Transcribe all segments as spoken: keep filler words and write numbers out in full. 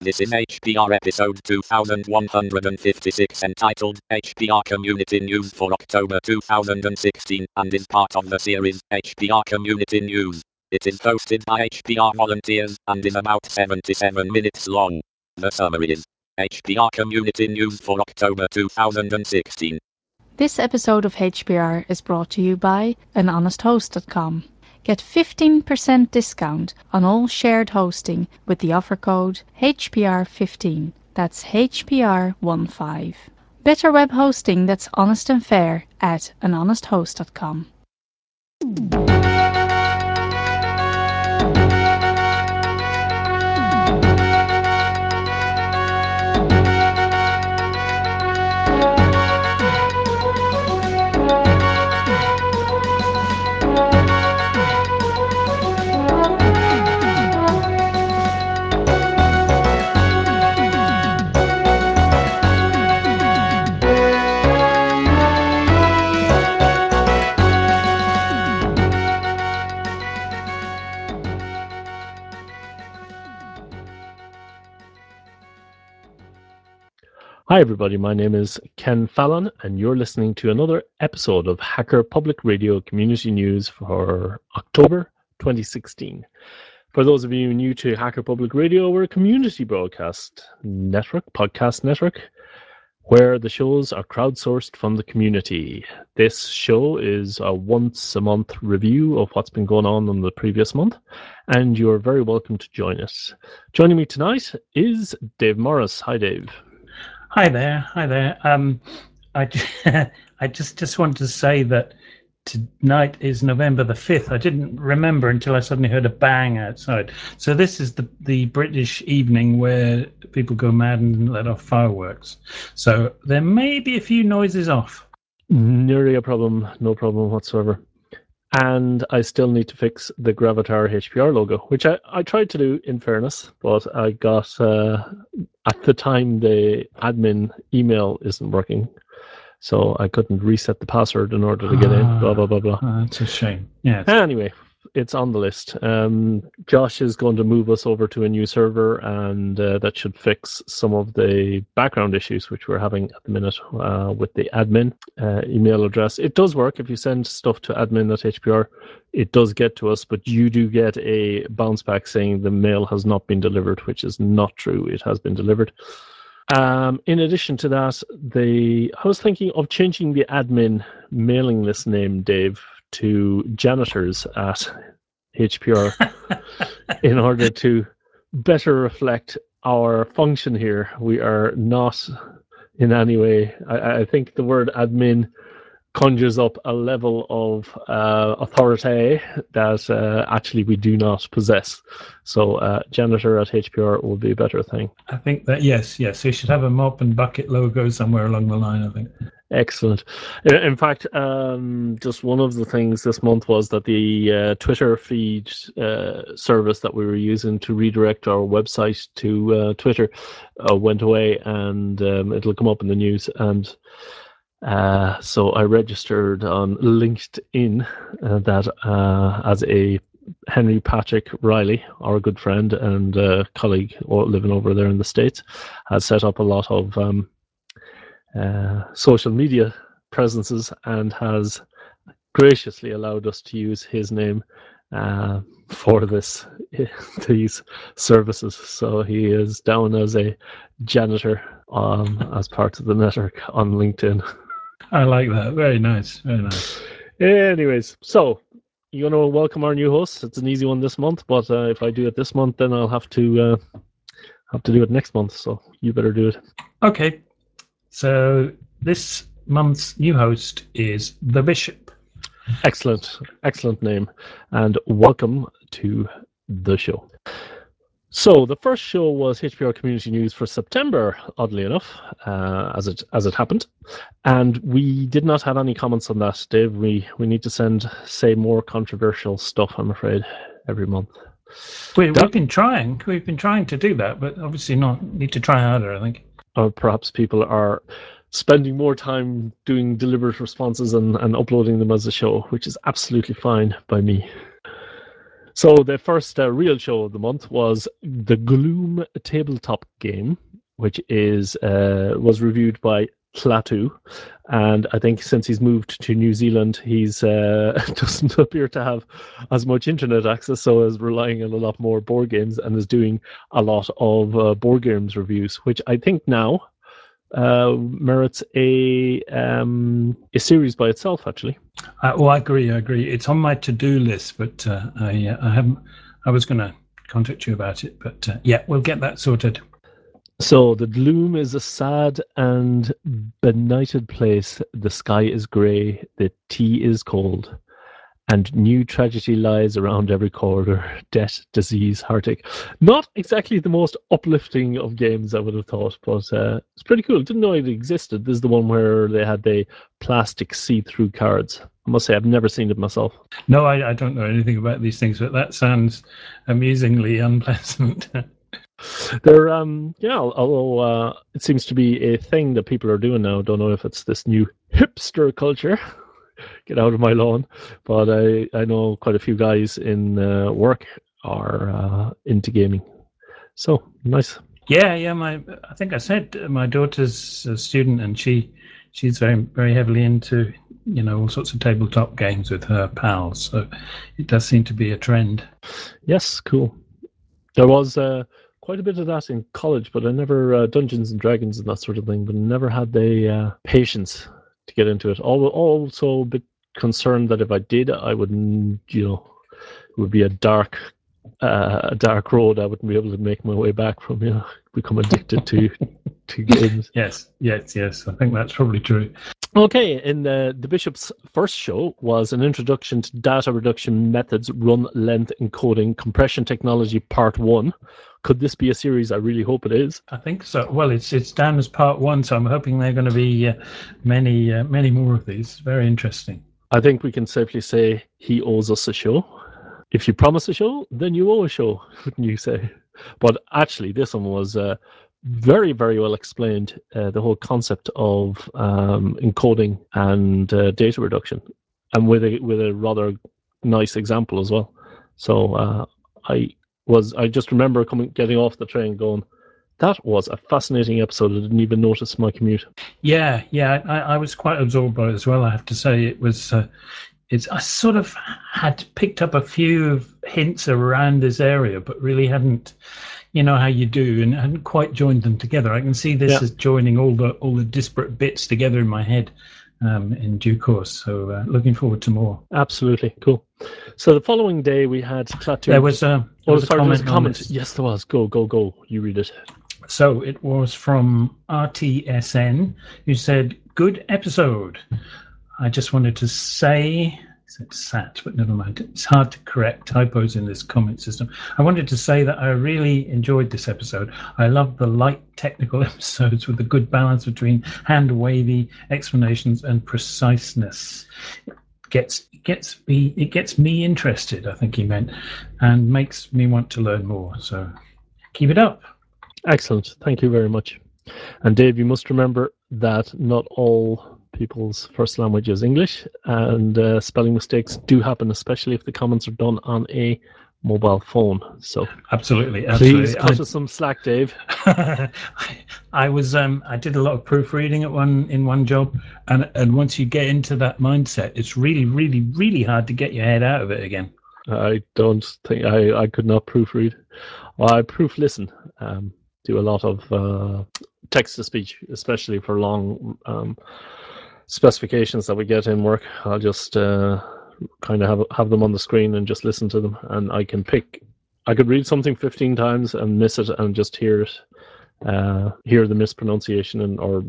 This is H P R episode two thousand one hundred fifty-six entitled H P R Community News for October two thousand sixteen and is part of the series H P R Community News. It is hosted by H P R volunteers and is about seventy-seven minutes long. The summary is H P R Community News for October two thousand sixteen. This episode of H P R is brought to you by an honest host dot com. Get fifteen percent discount on all shared hosting with the offer code H P R fifteen. That's H P R fifteen. Better web hosting that's honest and fair at an honest host dot com. Hi everybody, my name is Ken Fallon and you're listening to another episode of Hacker Public Radio Community News for October twenty sixteen. For those of you new to Hacker Public Radio, we're a community broadcast network, podcast network, where the shows are crowdsourced from the community. This show is a once a month review of what's been going on in the previous month, and you're very welcome to join us. Joining me tonight is Dave Morris. Hi Dave. Hi there, hi there. Um, I, I just just wanted to say that tonight is November the fifth. I didn't remember until I suddenly heard a bang outside. So this is the, the British evening where people go mad and let off fireworks. So there may be a few noises off. Nearly a problem, no problem whatsoever. And I still need to fix the Gravatar H P R logo, which I, I tried to do in fairness, but I got, uh, at the time, the admin email isn't working. So I couldn't reset the password in order to get in, blah, blah, blah, blah. Oh, that's a shame. Yeah. Anyway, it's on the list. Um, Josh is going to move us over to a new server, and uh, that should fix some of the background issues which we're having at the minute uh, with the admin uh, email address. It does work. If you send stuff to admin at H P R, it does get to us, but you do get a bounce back saying the mail has not been delivered, which is not true. It has been delivered. Um, in addition to that, the I was thinking of changing the admin mailing list name, Dave, to janitors at H P R in order to better reflect our function here. We are not in any way, I, I think the word admin conjures up a level of uh, authority that uh, actually we do not possess. So uh, janitor at H P R will be a better thing. I think that, yes, yes. You should have a mop and bucket logo somewhere along the line, I think. Excellent. In fact, um, just one of the things this month was that the uh, Twitter feed uh, service that we were using to redirect our website to uh, Twitter uh, went away, and um, it'll come up in the news. And uh, so I registered on LinkedIn uh, that uh, as a Henry Patrick Riley, our good friend and uh, colleague living over there in the States, has set up a lot of um, uh, social media presences and has graciously allowed us to use his name uh, for this these services. So he is down as a janitor um, as part of the network on LinkedIn. I like that. Very nice. Very nice. Anyways, so you want to welcome our new host. It's an easy one this month, but uh, if I do it this month, then I'll have to uh, have to do it next month. So you better do it. Okay. So this month's new host is The Bishop. Excellent, excellent name, and welcome to the show. So the first show was H P R Community News for September, oddly enough, uh, as it as it happened, and we did not have any comments on that, Dave. We we need to send say more controversial stuff, I'm afraid, every month. We, we've been trying, we've been trying to do that, but obviously not. Need to try harder, I think. Or perhaps people are spending more time doing deliberate responses and, and uploading them as a show, which is absolutely fine by me. So the first uh, real show of the month was the Gloom tabletop game, which is uh, was reviewed by Klaatu, and I think since he's moved to New Zealand, he's uh, doesn't appear to have as much internet access, so is relying on a lot more board games and is doing a lot of uh, board games reviews, which I think now uh, merits a um, a series by itself. Actually, Uh, well, I agree. I agree. It's on my to-do list, but uh, I, uh, I haven't. I was going to contact you about it, but uh, yeah, we'll get that sorted. So the Gloom is a sad and benighted place. The sky is grey, the tea is cold, and new tragedy lies around every corner. Death, disease, heartache. Not exactly the most uplifting of games, I would have thought, but uh, it's pretty cool. Didn't know it existed. This is the one where they had the plastic see-through cards. I must say, I've never seen it myself. No, I, I don't know anything about these things, but that sounds amusingly unpleasant. They're um yeah, although uh, it seems to be a thing that people are doing now. Don't know if it's this new hipster culture. Get out of my lawn, but I I know quite a few guys in uh, work are uh, into gaming. So nice. Yeah, yeah. My, I think I said my daughter's a student, and she, she's very, very heavily into, you know, all sorts of tabletop games with her pals. So it does seem to be a trend. Yes, cool. There was uh, quite a bit of that in college, but I never uh, Dungeons and Dragons and that sort of thing. But I never had the uh, patience to get into it. Also, a bit concerned that if I did, I wouldn't, you know, it would be a dark, uh, a dark road. I wouldn't be able to make my way back from. You know, become addicted to to games. Yes, yes, yes. I think that's probably true. Okay, in the, the Bishop's first show was an introduction to data reduction methods, run length encoding, compression technology, part one. Could this be a series? I really hope it is. I think so. Well, it's it's down as part one, so I'm hoping there are going to be uh, many uh, many more of these. Very interesting. I think we can safely say he owes us a show. If you promise a show, then you owe a show, wouldn't you say? But actually, this one was uh, very, very well explained. Uh, the whole concept of um, encoding and uh, data reduction, and with a with a rather nice example as well. So uh, I was I just remember coming getting off the train, going, that was a fascinating episode. I didn't even notice my commute. Yeah, yeah. I, I was quite absorbed by it as well. I have to say, it was. Uh, it's I sort of had picked up a few hints around this area, but really hadn't, you know how you do, and hadn't quite joined them together. I can see this Yeah. as joining all the all the disparate bits together in my head um, in due course. So uh, looking forward to more. Absolutely cool. So the following day we had Klaatu. There was a, there oh, was a sorry, there was a comment. on comment. this. Yes, there was. Go, go, go. You read it. So it was from R T S N, who said, "Good episode. I just wanted to say," said sat, but never mind. It's hard to correct typos in this comment system. "I wanted to say that I really enjoyed this episode. I love the light technical episodes with a good balance between hand-wavy explanations and preciseness. It gets gets me it gets me interested," I think he meant, "and makes me want to learn more. So keep it up." Excellent. Thank you very much. And Dave, you must remember that not all people's first language is English, and uh, spelling mistakes do happen, especially if the comments are done on a mobile phone. So absolutely, absolutely. Please cut I, us some slack, Dave. I, I was um, I did a lot of proofreading at one in one job, and and once you get into that mindset, it's really, really, really hard to get your head out of it again. I don't think I, I could not proofread. Well, I proof listen. Um, do a lot of uh, text to speech, especially for long um, specifications that we get in work. I'll just uh, kind of have have them on the screen and just listen to them, and I can pick. I could read something fifteen times and miss it, and just hear it, uh, hear the mispronunciation, and or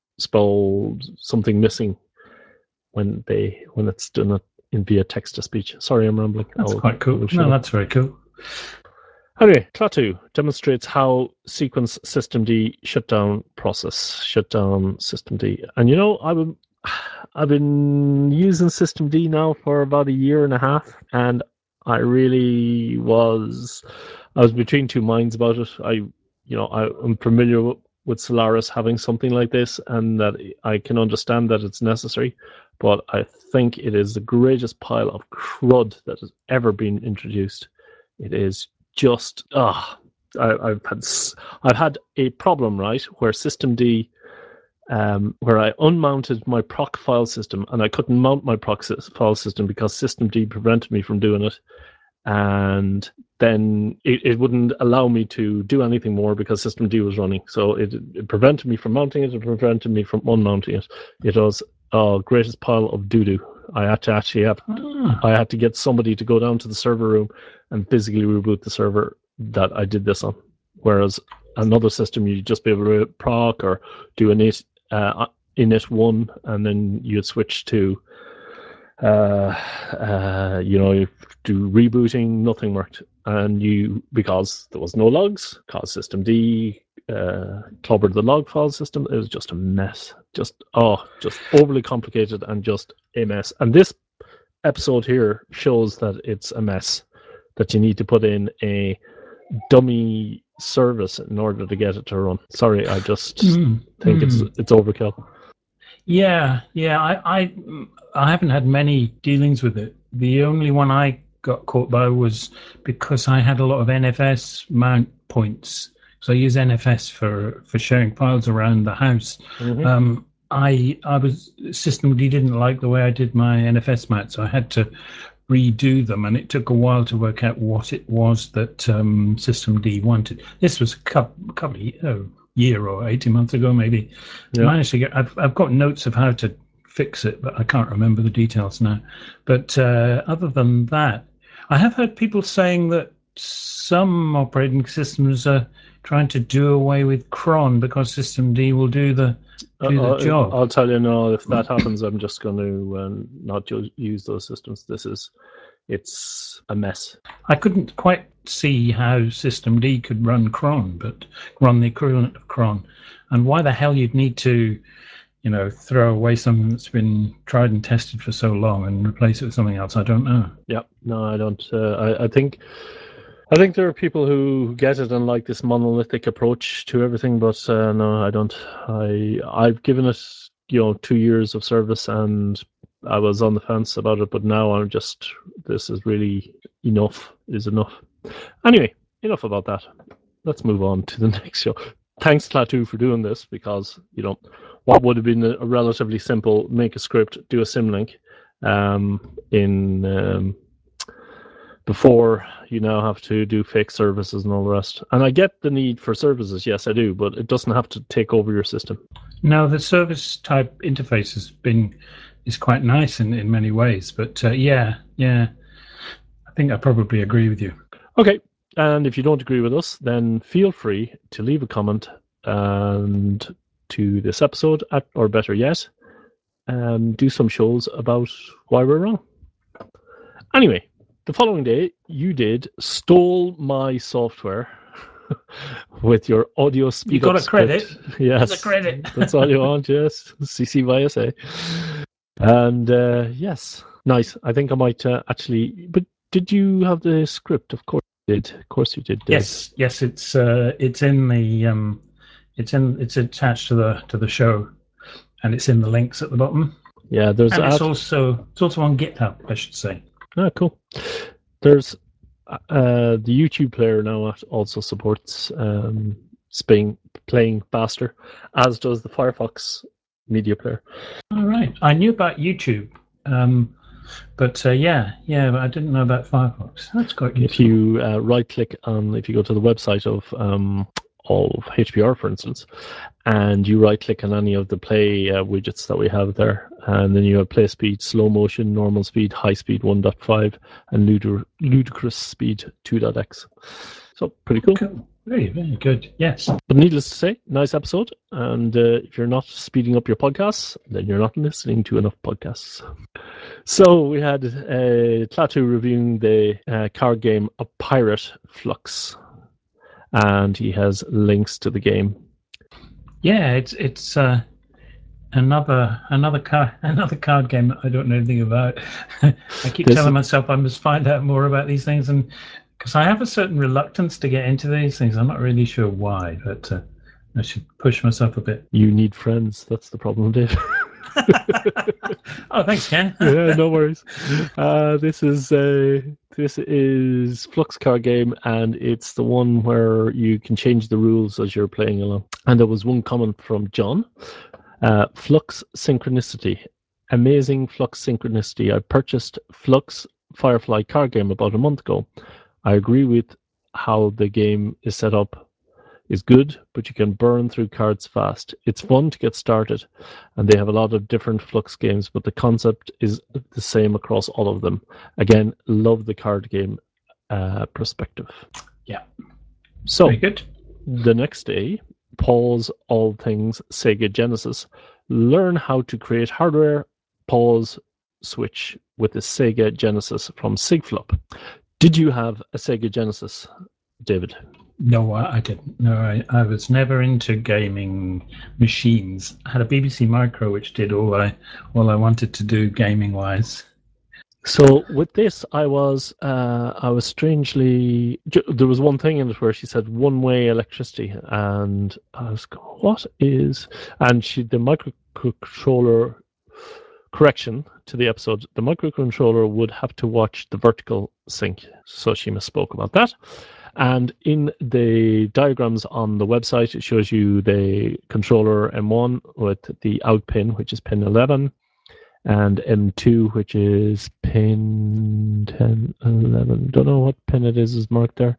spell something missing when they when it's done in via text to speech. Sorry, I'm rambling. That's I'll, quite cool. No, that's very cool. Anyway, Klaatu demonstrates how sequence systemd shutdown process, shutdown systemd. And you know, I've been, I've been using systemd now for about a year and a half, and I really was, I was between two minds about it. I, you know, I, I'm familiar with, with Solaris having something like this, and that I can understand that it's necessary, but I think it is the greatest pile of crud that has ever been introduced. It is just ah, oh, I've had I've had a problem, right, where systemd, um, where I unmounted my proc file system and I couldn't mount my proc file system because systemd prevented me from doing it, and then it, it wouldn't allow me to do anything more because systemd was running. So it, it prevented me from mounting it. It prevented me from unmounting it. It was a greatest pile of doo doo. I had to actually have, Ah. I had to get somebody to go down to the server room and physically reboot the server that I did this on. Whereas another system, you'd just be able to proc or do init, uh, init one, and then you'd switch to, uh, uh, you know, you do rebooting. Nothing worked, and you because there was no logs, because systemd uh, clobbered the log file system. It was just a mess. Just oh, just overly complicated and just a mess. And this episode here shows that it's a mess. That you need to put in a dummy service in order to get it to run. Sorry, I just Mm, think mm. it's it's overkill. Yeah, yeah. I, I, I haven't had many dealings with it. The only one I got caught by was because I had a lot of N F S mount points. So I use N F S for, for sharing files around the house. Mm-hmm. Um, I I was systemd didn't like the way I did my N F S mount, so I had to redo them, and it took a while to work out what it was that um, systemd wanted. This was a couple, couple of oh, year or eighteen months ago, maybe. Yeah. I managed to get. I've I've got notes of how to fix it, but I can't remember the details now. But uh, other than that, I have heard people saying that some operating systems are trying to do away with cron because systemd will do the do the I'll, job. I'll tell you now, if that happens, I'm just going to um, not use those systems. This is, it's a mess. I couldn't quite see how systemd could run cron, but run the equivalent of cron, and why the hell you'd need to, you know, throw away something that's been tried and tested for so long and replace it with something else. I don't know. Yeah, no, I don't. Uh, I, I think, I think there are people who get it and like this monolithic approach to everything, but uh, no, I don't. I I've given it, you know, two years of service, and I was on the fence about it, but now I'm just. This is really enough. Is enough. Anyway, enough about that. Let's move on to the next show. Thanks, Klaatu, for doing this, because, you know, what would have been a relatively simple make a script, do a symlink, um, in um, before you now have to do fake services and all the rest. And I get the need for services, yes, I do, but it doesn't have to take over your system. No, the service type interface has been is quite nice in, in many ways, but uh, yeah, yeah, I think I probably agree with you. Okay, and if you don't agree with us, then feel free to leave a comment and to this episode, at, or better yet, um, do some shows about why we're wrong. Anyway, the following day, you did stole my software with your audio speed You got up a credit. script. Yes, There's a credit. that's all you want. Yes, C C by S A. And uh, yes, nice. I think I might uh, actually. But did you have the script? Of course you did. Of course you did. Dave. Yes, yes, it's uh, it's in the um, it's in it's attached to the to the show, and it's in the links at the bottom. Yeah, there's and it's ad- also it's also on GitHub, I should say. Ah, cool. There's uh, the YouTube player now also supports um, Spain playing faster, as does the Firefox media player. All right, I knew about YouTube, um, but uh, yeah, yeah, but I didn't know about Firefox. That's quite good. If you uh, right click on, if you go to the website of um, all of H P R, for instance, and you right click on any of the play uh, widgets that we have there, and then you have play speed, slow motion, normal speed, high speed one point five, and ludic- ludicrous speed two point x. So pretty cool. Cool. Very, very good. Yes. But needless to say, nice episode. And uh, if you're not speeding up your podcasts, then you're not listening to enough podcasts. So we had uh, Klaatu reviewing the uh, card game A Pirate Flux, and he has links to the game. Yeah, it's it's uh, another another card another card game that I don't know anything about. I keep This telling is- myself I must find out more about these things, and because I have a certain reluctance to get into these things, I'm not really sure why, but uh, I should push myself a bit. You need friends. That's the problem, Dave. Oh, thanks, Ken. Yeah, no worries. Uh, this is uh, this is Flux card game, and it's the one where you can change the rules as you're playing along. And there was one comment from John: uh, Flux Synchronicity, amazing Flux Synchronicity. I purchased Flux Firefly card game about a month ago. I agree with how the game is set up. Is good, but you can burn through cards fast. It's fun to get started, and they have a lot of different Flux games, but the concept is the same across all of them. Again, love the card game uh, perspective. Yeah. So, Very good. The next day, pause all things Sega Genesis. Learn how to create hardware, pause, switch with the Sega Genesis from Sigflop. Did you have a Sega Genesis, David? No, I, I didn't. No, I, I was never into gaming machines. I had a B B C Micro, which did all I all I wanted to do gaming wise. So with this, I was uh, I was strangely there was one thing in it where she said one way electricity, and I was going, what is and she the microcontroller correction to the episode. The microcontroller would have to watch the vertical sync, so she misspoke about that. And in the diagrams on the website, it shows you the controller M one with the out pin, which is pin eleven, and M two, which is pin ten, eleven. Don't know what pin it is, is marked there.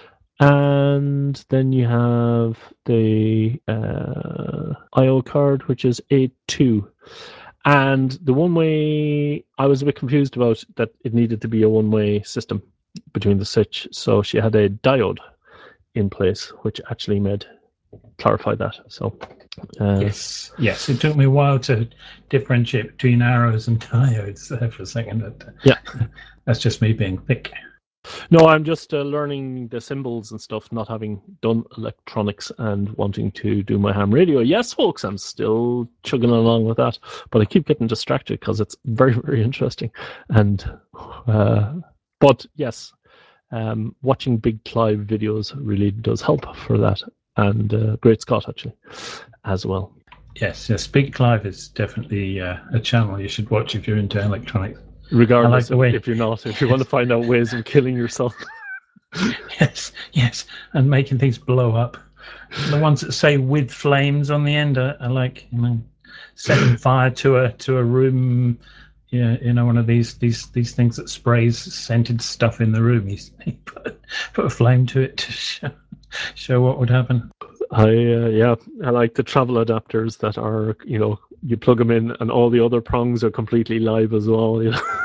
And then you have the uh, I O card, which is eight two. And the one way, I was a bit confused about that it needed to be a one way system between the switch, so she had a diode in place, which actually made clarify that. So uh, yes, yes, it took me a while to differentiate between arrows and diodes there for a second. But, yeah, that's just me being thick. No, I'm just uh, learning the symbols and stuff, not having done electronics and wanting to do my ham radio. Yes, folks, I'm still chugging along with that, but I keep getting distracted because it's very, very interesting. And uh, but yes, um, watching Big Clive videos really does help for that, and uh, Great Scott actually as well. Yes, yes, Big Clive is definitely uh, a channel you should watch if you're into electronics. Regardless like of way... if you're not, if you want to find out ways of killing yourself. Yes, yes, and making things blow up. The ones that say "with flames" on the end are, are like, you know, setting fire to a to a room. Yeah, you know, one of these these these things that sprays scented stuff in the room. You put, put a flame to it to show, show what would happen. I uh, yeah, I like the travel adapters that are, you know, you plug them in and all the other prongs are completely live as well. You know?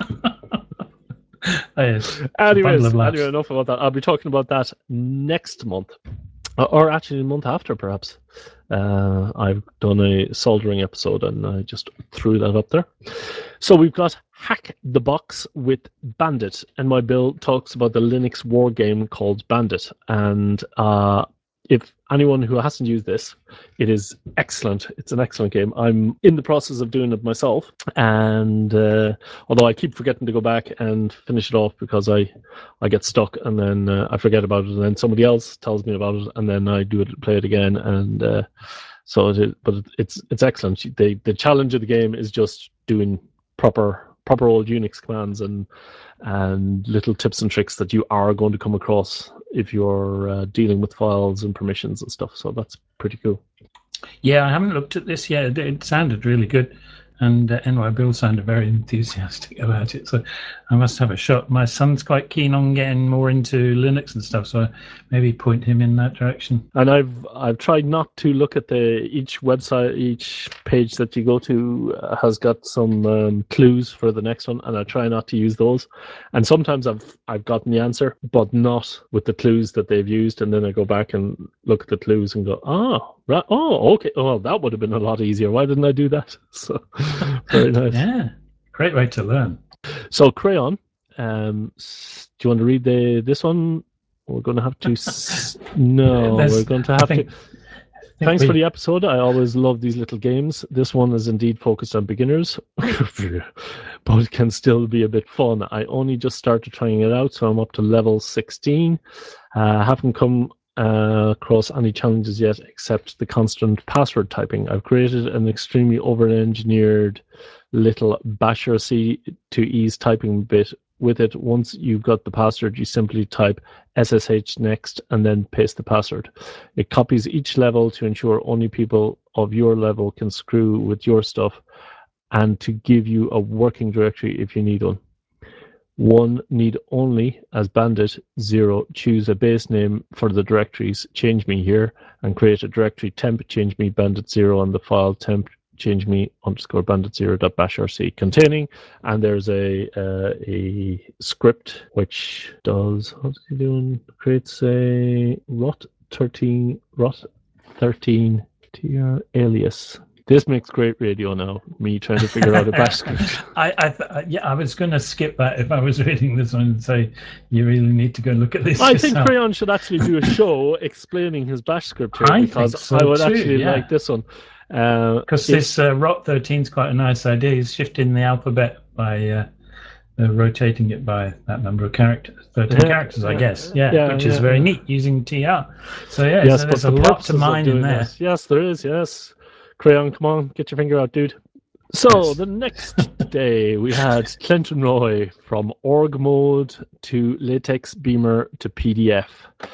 Yes, Anyways, anyway, enough about that. I'll be talking about that next month, or actually a month after, perhaps. Uh, I've done a soldering episode and I just threw that up there. So we've got Hack the Box with Bandit, and my bill talks about the Linux war game called Bandit. And uh, if anyone who hasn't used this, it is excellent. It's an excellent game. I'm in the process of doing it myself, and uh, although I keep forgetting to go back and finish it off because I, I get stuck and then uh, I forget about it, and then somebody else tells me about it, and then I do it, play it again, and uh, so it is, but it's it's excellent. The the challenge of the game is just doing proper proper old Unix commands and and little tips and tricks that you are going to come across if you're uh, dealing with files and permissions and stuff. So that's pretty cool. Yeah, I haven't looked at this yet. It sounded really good, and uh, N Y Bill sounded very enthusiastic about it. So I must have a shot. My son's quite keen on getting more into Linux and stuff, so maybe point him in that direction. And I've I've tried not to look at the each website, each page that you go to uh, has got some um, clues for the next one, and I try not to use those. And sometimes I've I've gotten the answer, but not with the clues that they've used. And then I go back and look at the clues and go, oh, right, oh, okay, oh, that would have been a lot easier. Why didn't I do that? So very nice. Yeah, great way to learn. So Crayon, um, do you want to read the this one? We're going to have to. S- no, There's, we're going to have think, to. Thanks we... for the episode. I always love these little games. This one is indeed focused on beginners, but it can still be a bit fun. I only just started trying it out, so I'm up to level sixteen. I uh, haven't come uh, across any challenges yet, except the constant password typing. I've created an extremely over-engineered little basher C to ease typing bit with it. Once you've got the password, you simply type S S H next and then paste the password. It copies each level to ensure only people of your level can screw with your stuff, and to give you a working directory if you need one. One need only, as bandit, zero, choose a base name for the directories, change me here, and create a directory temp, change me bandit zero on the file temp, change me underscore bandit zero dot bash rc containing, and there's a uh, a script which does, what's he doing? Creates a rot thirteen rot thirteen tr alias. This makes great radio now, me trying to figure out a bash script. I, I th- yeah, I was going to skip that if I was reading this one and say, you really need to go look at this I yourself. think Crayon should actually do a show explaining his bash script here, I because think so I would too, actually yeah. like this one. Because uh, this uh, rot thirteen is quite a nice idea. He's shifting the alphabet by uh, uh, rotating it by that number of characters, thirteen yeah, characters, I yeah, guess. Yeah, yeah which is yeah, very yeah. neat using T R. So yeah, yes, so but there's the a lot to purposes mine of doing in there. this, yes, there is, yes. Crayon, come on, get your finger out, dude. So yes. The next day we had Clinton Roy from org mode to LaTeX Beamer to P D F.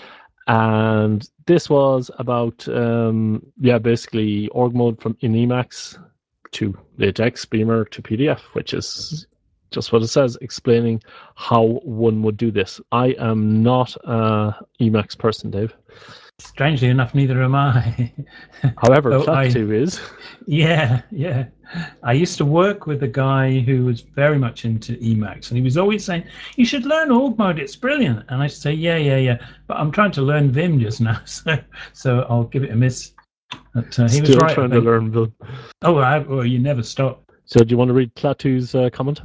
And this was about, um, yeah, basically org mode from in Emacs to LaTeX Beamer to P D F, which is just what it says, explaining how one would do this. I am not a Emacs person, Dave. Strangely enough, neither am I. However, oh, Klaatu I, is. Yeah, yeah. I used to work with a guy who was very much into Emacs, and he was always saying, you should learn org mode, it's brilliant. And I say, yeah, yeah, yeah. But I'm trying to learn Vim just now, so so I'll give it a miss. But, uh, he Still was right, trying to learn Vim. Oh, I, well, you never stop. So do you want to read Klaatu's uh, comment?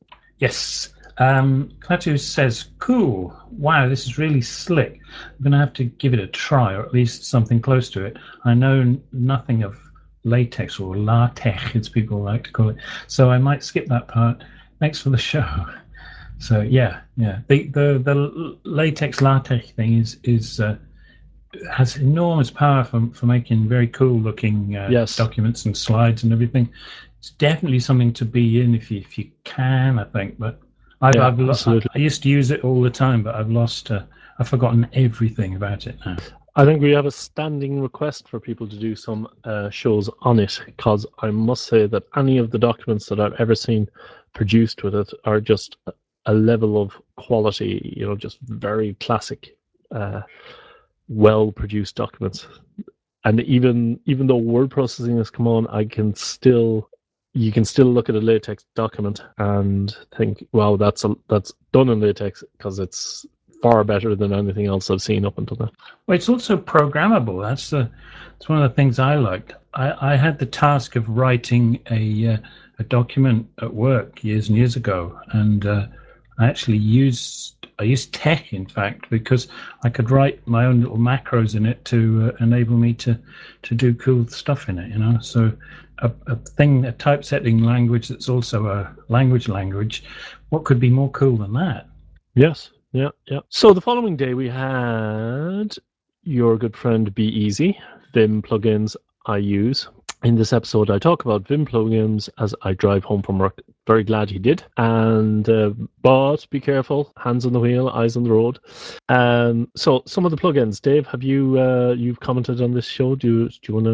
Yes. Um, Klaatu says, cool. Wow, this is really slick. I'm going to have to give it a try, or at least something close to it. I know n- nothing of LaTeX, or LaTeX, as people like to call it. So I might skip that part. Thanks for the show. So yeah, yeah. The the, the LaTeX LaTeX thing is is uh, has enormous power for for making very cool looking uh, yes. documents and slides and everything. It's definitely something to be in if you if you can, I think. But I've, yeah, I've I, I used to use it all the time, but I've lost. Uh, I've forgotten everything about it now. I think we have a standing request for people to do some uh, shows on it, because I must say that any of the documents that I've ever seen produced with it are just a level of quality, you know, just very classic, uh, well-produced documents. And even even though word processing has come on, I can still, you can still look at a LaTeX document and think, wow, that's a, that's done in LaTeX, because it's far better than anything else I've seen up until now. Well, it's also programmable. That's the that's one of the things I liked. I, I had the task of writing a uh, a document at work years and years ago, and uh, I actually used I used Tech, in fact, because I could write my own little macros in it to uh, enable me to to do cool stuff in it. You know, so a, a thing, a typesetting language that's also a language language. What could be more cool than that? Yes. Yeah, yeah. So the following day we had your good friend Be Easy, Vim plugins I use. In this episode, I talk about Vim plugins as I drive home from work. Very glad he did. And uh, but be careful, hands on the wheel, eyes on the road. Um, so some of the plugins, Dave, have you uh, you've commented on this show? Do you do you want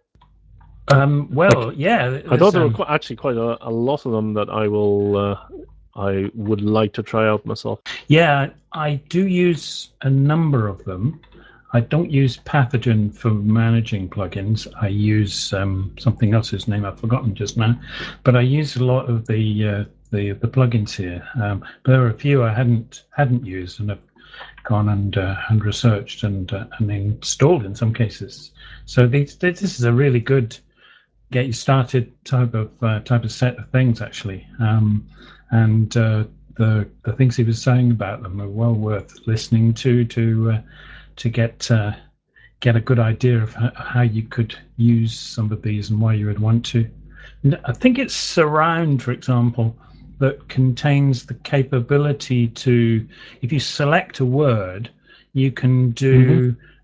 to? Um, well, like, yeah. I thought there um, were qu- actually quite a, a lot of them that I will. Uh, I would like to try out myself. Yeah, I do use a number of them. I don't use Pathogen for managing plugins. I use um, something else whose name I've forgotten just now. But I use a lot of the uh, the, the plugins here. Um, but there are a few I hadn't hadn't used and have gone and uh, and researched and uh, and installed in some cases. So these, this is a really good get you started type of uh, type of set of things actually. Um, and uh, the the things he was saying about them are well worth listening to to uh, to get uh, get a good idea of how, how you could use some of these and why you would want to. I think it's Surround, for example, that contains the capability to, if you select a word, you can do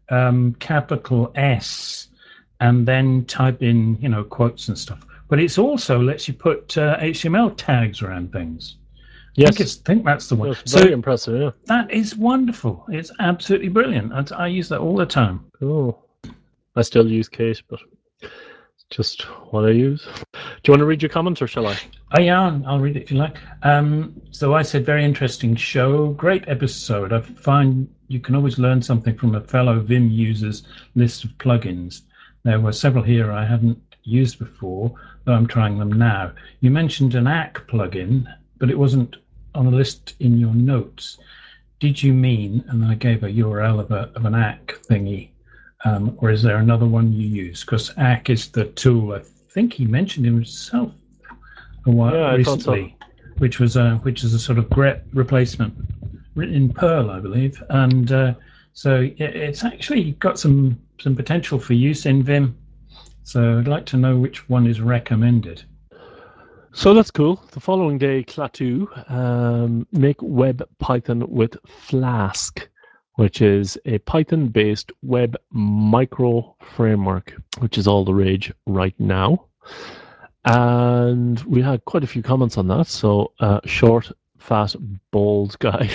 um, capital S and then type in, you know, quotes and stuff. But it's also lets you put uh, H T M L tags around things. Yes. I think, it's, I think that's the one. That's so very impressive, yeah. That is wonderful. It's absolutely brilliant. I, I use that all the time. Oh, I still use Kate, but it's just what I use. Do you want to read your comments, or shall I? Oh, yeah, I'll read it if you like. Um, so I said, very interesting show, great episode. I find you can always learn something from a fellow Vim user's list of plugins. There were several here I hadn't used before, though I'm trying them now. You mentioned an A C plugin, but it wasn't on a list in your notes. Did you mean, and I gave a U R L of, a, of an A C thingy, um, or is there another one you use? Because A C is the tool, I think he mentioned himself a while Yeah, I thought recently, so. which was a which is a sort of grep replacement written in Perl, I believe, and uh, so it, it's actually got some some potential for use in Vim. So I'd like to know which one is recommended. So that's cool. The following day, Klaatu, um, make web Python with Flask, which is a Python-based web micro framework, which is all the rage right now. And we had quite a few comments on that. So uh, short, fat, bald guy.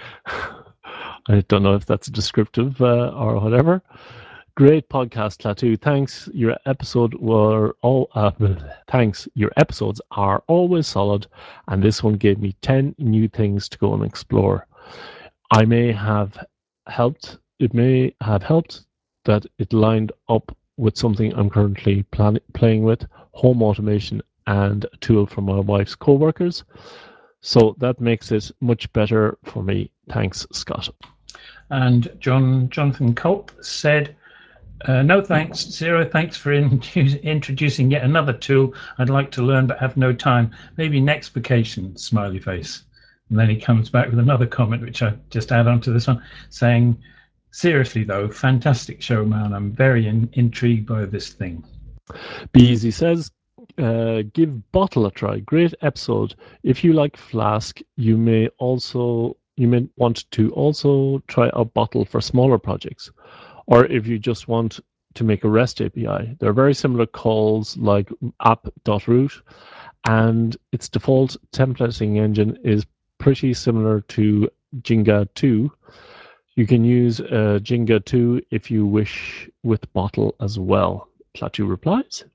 I don't know if that's descriptive uh, or whatever. Great podcast, Klaatu. Thanks. Your episode were all. Uh, thanks. Your episodes are always solid, and this one gave me ten new things to go and explore. I may have helped. It may have helped that it lined up with something I'm currently plan- playing with, home automation, and a tool for my wife's co-workers. So that makes it much better for me. Thanks, Scott. And John Jonathan Culp said, uh, no thanks, zero thanks for in- introducing yet another tool I'd like to learn but have no time. Maybe next vacation, smiley face. And then he comes back with another comment, which I just add on to this one, saying, seriously though, fantastic show, man. I'm very in- intrigued by this thing. Be Easy says, uh, give Bottle a try. Great episode. If you like Flask, you may also you may want to also try out Bottle for smaller projects. Or if you just want to make a REST A P I. There are very similar calls like app.root, and its default templating engine is pretty similar to Jinga two. You can use uh, Jinga two if you wish with Bottle as well. Klaatu replies.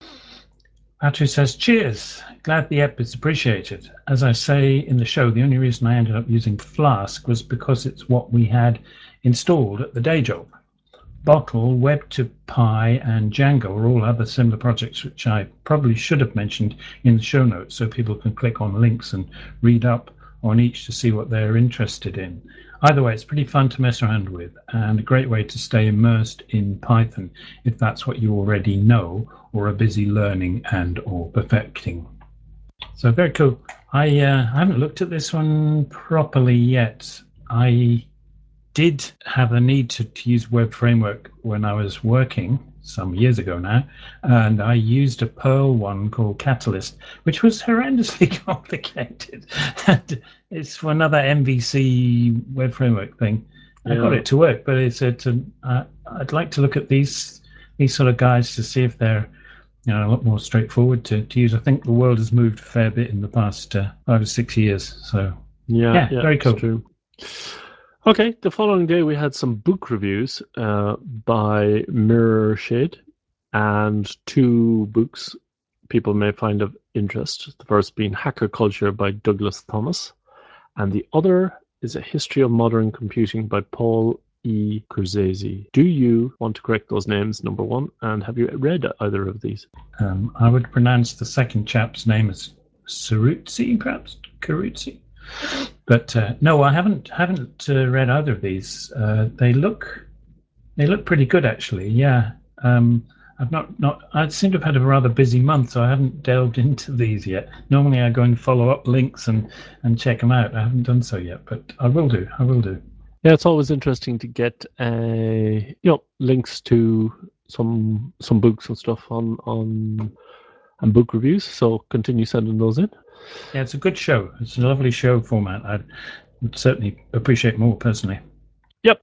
Atu says, cheers. Glad the app is appreciated. As I say in the show, the only reason I ended up using Flask was because it's what we had installed at the day job. Bottle, Web to Pi, and Django are all other similar projects which I probably should have mentioned in the show notes so people can click on links and read up on each to see what they're interested in. Either way, it's pretty fun to mess around with and a great way to stay immersed in Python if that's what you already know or are busy learning and or perfecting. So very cool. I, uh, I haven't looked at this one properly yet. I did have a need to, to use web framework when I was working some years ago now, and I used a Perl one called Catalyst, which was horrendously complicated. And it's for another M V C web framework thing. Yeah. I got it to work, but it's a, to, uh, I'd like to look at these these sort of guides to see if they're you know a lot more straightforward to, to use. I think the world has moved a fair bit in the past uh, five or six years. So yeah, yeah, yeah very cool. True. Okay, the following day we had some book reviews uh, by Mirror Shade and two books people may find of interest. The first being Hacker Culture by Douglas Thomas, and the other is A History of Modern Computing by Paul E. Kurzese. Do you want to correct those names, number one, and have you read either of these? Um, I would pronounce the second chap's name as Ceruzzi, perhaps? Ceruzzi? But uh, no, I haven't haven't uh, read either of these. Uh, they look they look pretty good, actually. Yeah, um, I've not not. I seem to have had a rather busy month, so I haven't delved into these yet. Normally, I go and follow up links and and check them out. I haven't done so yet, but I will do. I will do. Yeah, it's always interesting to get uh, you know links to some some books and stuff on on and book reviews. So continue sending those in. Yeah, it's a good show. It's a lovely show format. I would certainly appreciate more personally. Yep.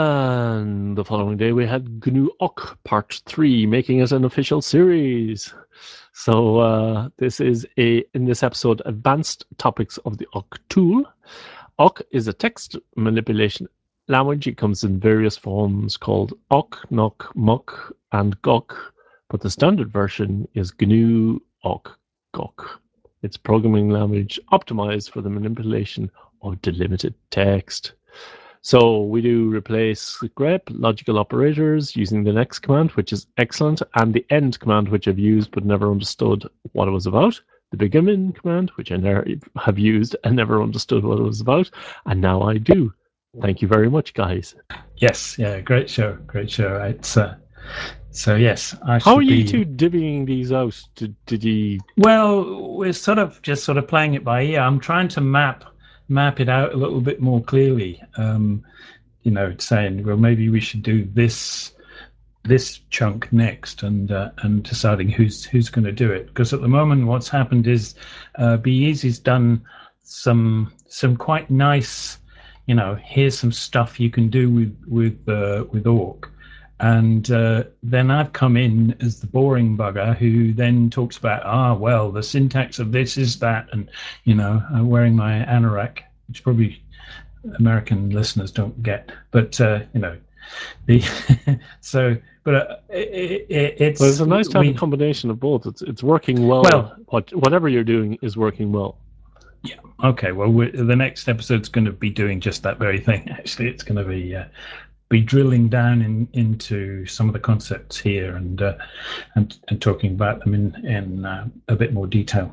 And the following day we had G N U Ok Part three, making it an official series. So uh, this is a in this episode, Advanced Topics of the Ok Tool. Ok is a text manipulation language. It comes in various forms called Ok, Nok, Mok, and Gok, but the standard version is G N U Ok Gok. It's a programming language optimized for the manipulation of delimited text. So we do replace grep, logical operators, using the next command, which is excellent, and the end command, which I've used but never understood what it was about. The begin command, which I never have used and never understood what it was about, and now I do. Thank you very much, guys. Yes, yeah, great show, great show. It's uh, so yes, I How should are you be. two divvying these out? Did, did you? Well, we're sort of just sort of playing it by ear. I'm trying to map map it out a little bit more clearly. Um, you know, saying, well, maybe we should do this this chunk next, and uh, and deciding who's who's going to do it. Because at the moment, what's happened is uh, Be Easy's done some some quite nice, you know, here's some stuff you can do with with uh, with Orc. And uh, then I've come in as the boring bugger who then talks about, ah, well, the syntax of this is that, and you know, I'm wearing my anorak, which probably American listeners don't get, but uh, you know, the so, but uh, it, it, it's Well, it's a nice to have we, a combination of both. It's it's working well. Well, what whatever you're doing is working well. Yeah. Okay. Well, we're, the next episode's going to be doing just that very thing. Actually, it's going to be uh, be drilling down in, into some of the concepts here and uh, and and talking about them in in uh, a bit more detail.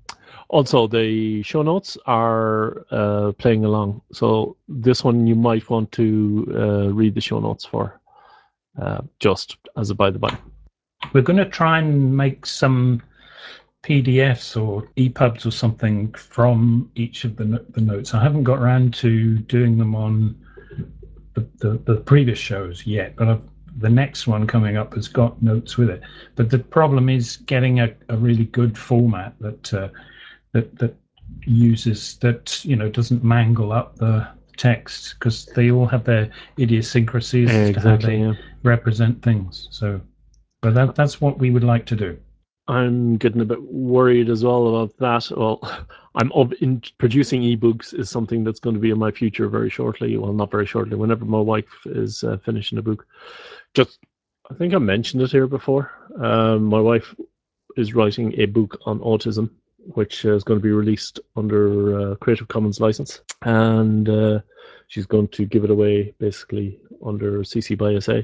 Also, the show notes are uh, playing along. So this one you might want to uh, read the show notes for, uh, just as a by the by. We're going to try and make some P D Fs or E P U Bs or something from each of the, no- the notes. I haven't got around to doing them on the, the, the previous shows yet, but I've, the next one coming up has got notes with it. But the problem is getting a, a really good format that uh, that that uses that you know doesn't mangle up the text, because they all have their idiosyncrasies as to how Exactly. they Yeah. represent things. So, but that that's what we would like to do. I'm getting a bit worried as well about that. Well, I'm of in producing ebooks is something that's going to be in my future very shortly. Well, not very shortly. Whenever my wife is uh, finishing a book, just I think I mentioned it here before. Um, my wife is writing a book on autism, which is going to be released under uh, Creative Commons license, and uh, she's going to give it away basically under C C by S A,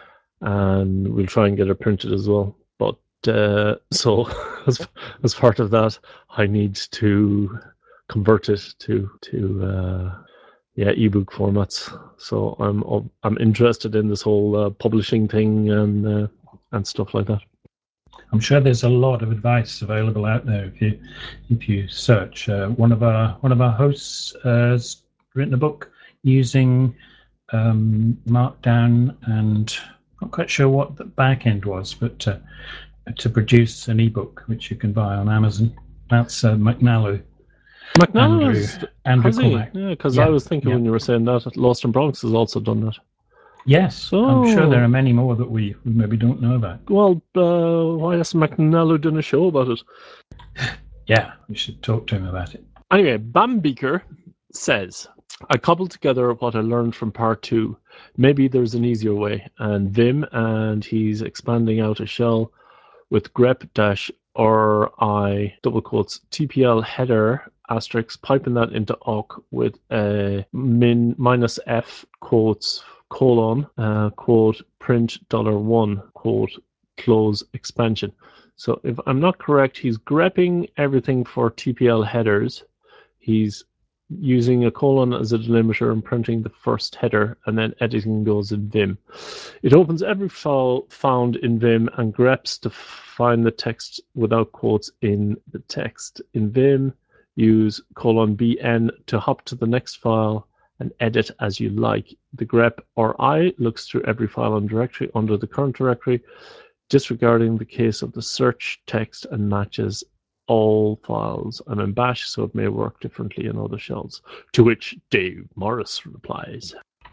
and we'll try and get it printed as well. But uh, so as, as part of that, I need to convert it to to uh, yeah ebook formats. So I'm I'm interested in this whole uh, publishing thing and uh, and stuff like that. I'm sure there's a lot of advice available out there if you if you search. Uh, one of our one of our hosts uh, has written a book using um, Markdown, and not quite sure what the back end was, but uh, to produce an ebook which you can buy on Amazon. That's uh, McNallu. Andrew, McNally's Andrew has he? Cormack. Yeah, because Yeah, I was thinking yeah. when you were saying that, Lost in Bronx has also done that. Yes, So, I'm sure there are many more that we, we maybe don't know about. Well, uh, why hasn't McNallu done a show about it? Yeah, we should talk to him about it. Anyway, Bambeaker says, I cobbled together what I learned from part two. Maybe there's an easier way. And Vim, and he's expanding out a shell with grep dash or I double quotes T P L header asterisk, piping that into awk with a min minus f quotes colon uh, quote print dollar one quote close expansion. So if I'm not correct, he's grepping everything for T P L headers. He's using a colon as a delimiter and printing the first header and then editing those in Vim. It opens every file found in Vim and greps to find the text without quotes in the text. In Vim, use colon bn to hop to the next file and edit as you like. The grep or I looks through every file and directory under the current directory, disregarding the case of the search text, and matches all files. I'm in Bash, so it may work differently in other shells. To which Dave Morris replies,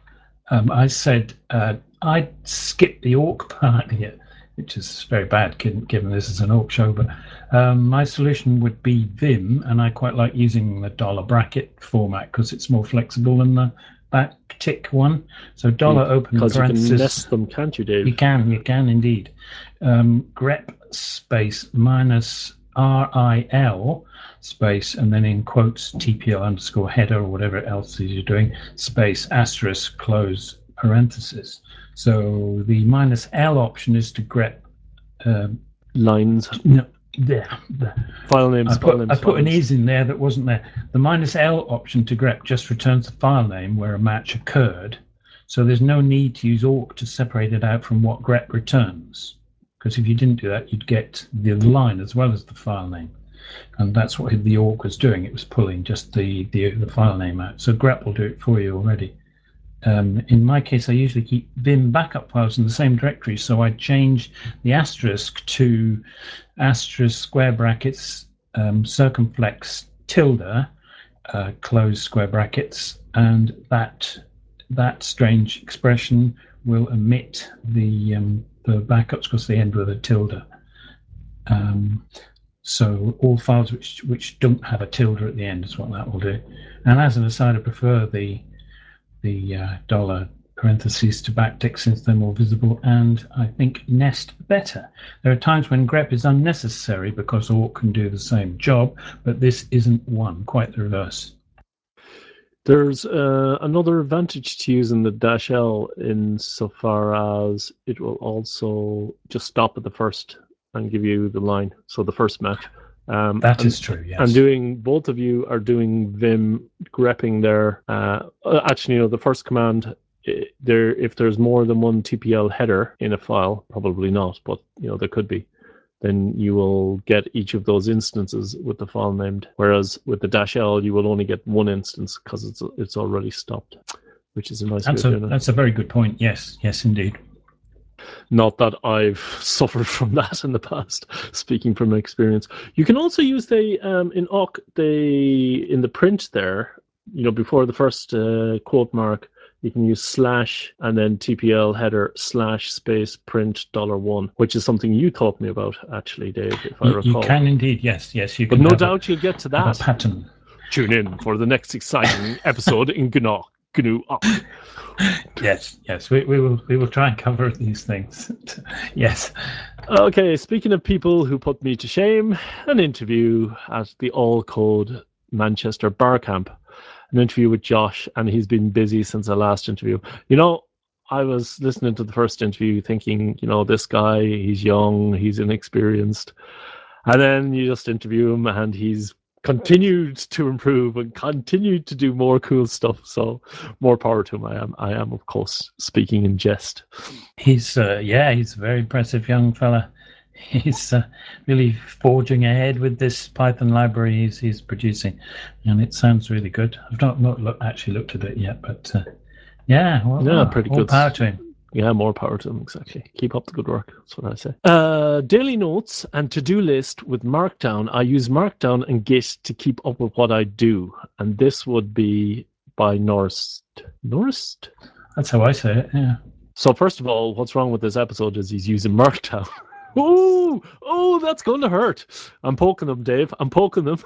Um, I said uh, I'd skip the awk part here, which is very bad given, given this is an awk show. But um, my solution would be Vim, and I quite like using the dollar bracket format because it's more flexible than the back tick one. So dollar open Because you can parenthesis. nest them, can't you, Dave? You can, you can indeed. Um, grep space minus R I L space, and then in quotes T P L underscore header or whatever else you're doing, space asterisk close parenthesis. So the minus L option is to grep um, lines. No, there. File names. I put, file names, I put file an names. ease in there that wasn't there. The minus L option to grep just returns the file name where a match occurred. So there's no need to use awk to separate it out from what grep returns. Because if you didn't do that, you'd get the line as well as the file name. And that's what the awk was doing. It was pulling just the, the, the file name out. So grep will do it for you already. Um, in my case, I usually keep Vim backup files in the same directory. So I change the asterisk to asterisk square brackets um, circumflex tilde uh, close square brackets, and that that strange expression will omit the um, the backups because they end with a tilde. Um, so all files which which don't have a tilde at the end is what that will do. And as an aside, I prefer the the uh, dollar parentheses to backtick since they're more visible, and I think nest better. There are times when grep is unnecessary because awk can do the same job, but this isn't one, quite the reverse. There's uh, another advantage to using the dash L insofar as it will also just stop at the first and give you the line, so the first match. Um, that and, is true, yes. And doing, both of you are doing Vim grepping there. Uh, actually, you know, the first command, there, if there's more than one T P L header in a file, probably not, but you know, there could be, then you will get each of those instances with the file named. Whereas with the dash L, you will only get one instance because it's it's already stopped, which is a nice that's way a, of doing it. That's a very good point. Yes, yes, indeed. Not that I've suffered from that in the past, speaking from experience. You can also use the, um, in awk, the, in the print there, you know, before the first uh, quote mark, you can use slash and then T P L header slash space print dollar one, which is something you taught me about, actually, Dave, if I you, recall. You can indeed, yes, yes. You but can no have doubt a, you'll get to that. have a pattern. Tune in for the next exciting episode in G N O, G N U awk. Yes, yes, we, we will we will try and cover these things. Yes. Okay, speaking of people who put me to shame, an interview at the All Code Manchester Bar Camp. An interview with Josh, and he's been busy since the last interview. You know, I was listening to the first interview thinking, you know, this guy, he's young, he's inexperienced. And then you just interview him and he's continued to improve and continued to do more cool stuff. So more power to him. I am, I am of course, speaking in jest. He's, uh, yeah, he's a very impressive young fella. He's uh, really forging ahead with this Python library he's, he's producing, and it sounds really good. I've not, not look, actually looked at it yet, but uh, yeah, well, yeah, pretty all good. Power to him. Yeah, more power to them, exactly. Keep up the good work, that's what I say. Uh, daily notes and to-do list with Markdown. I use Markdown and Git to keep up with what I do. And this would be by Norst. Norst? That's how I say it, yeah. So first of all, what's wrong with this episode is he's using Markdown. Oh, oh, that's going to hurt. I'm poking them, Dave. I'm poking them.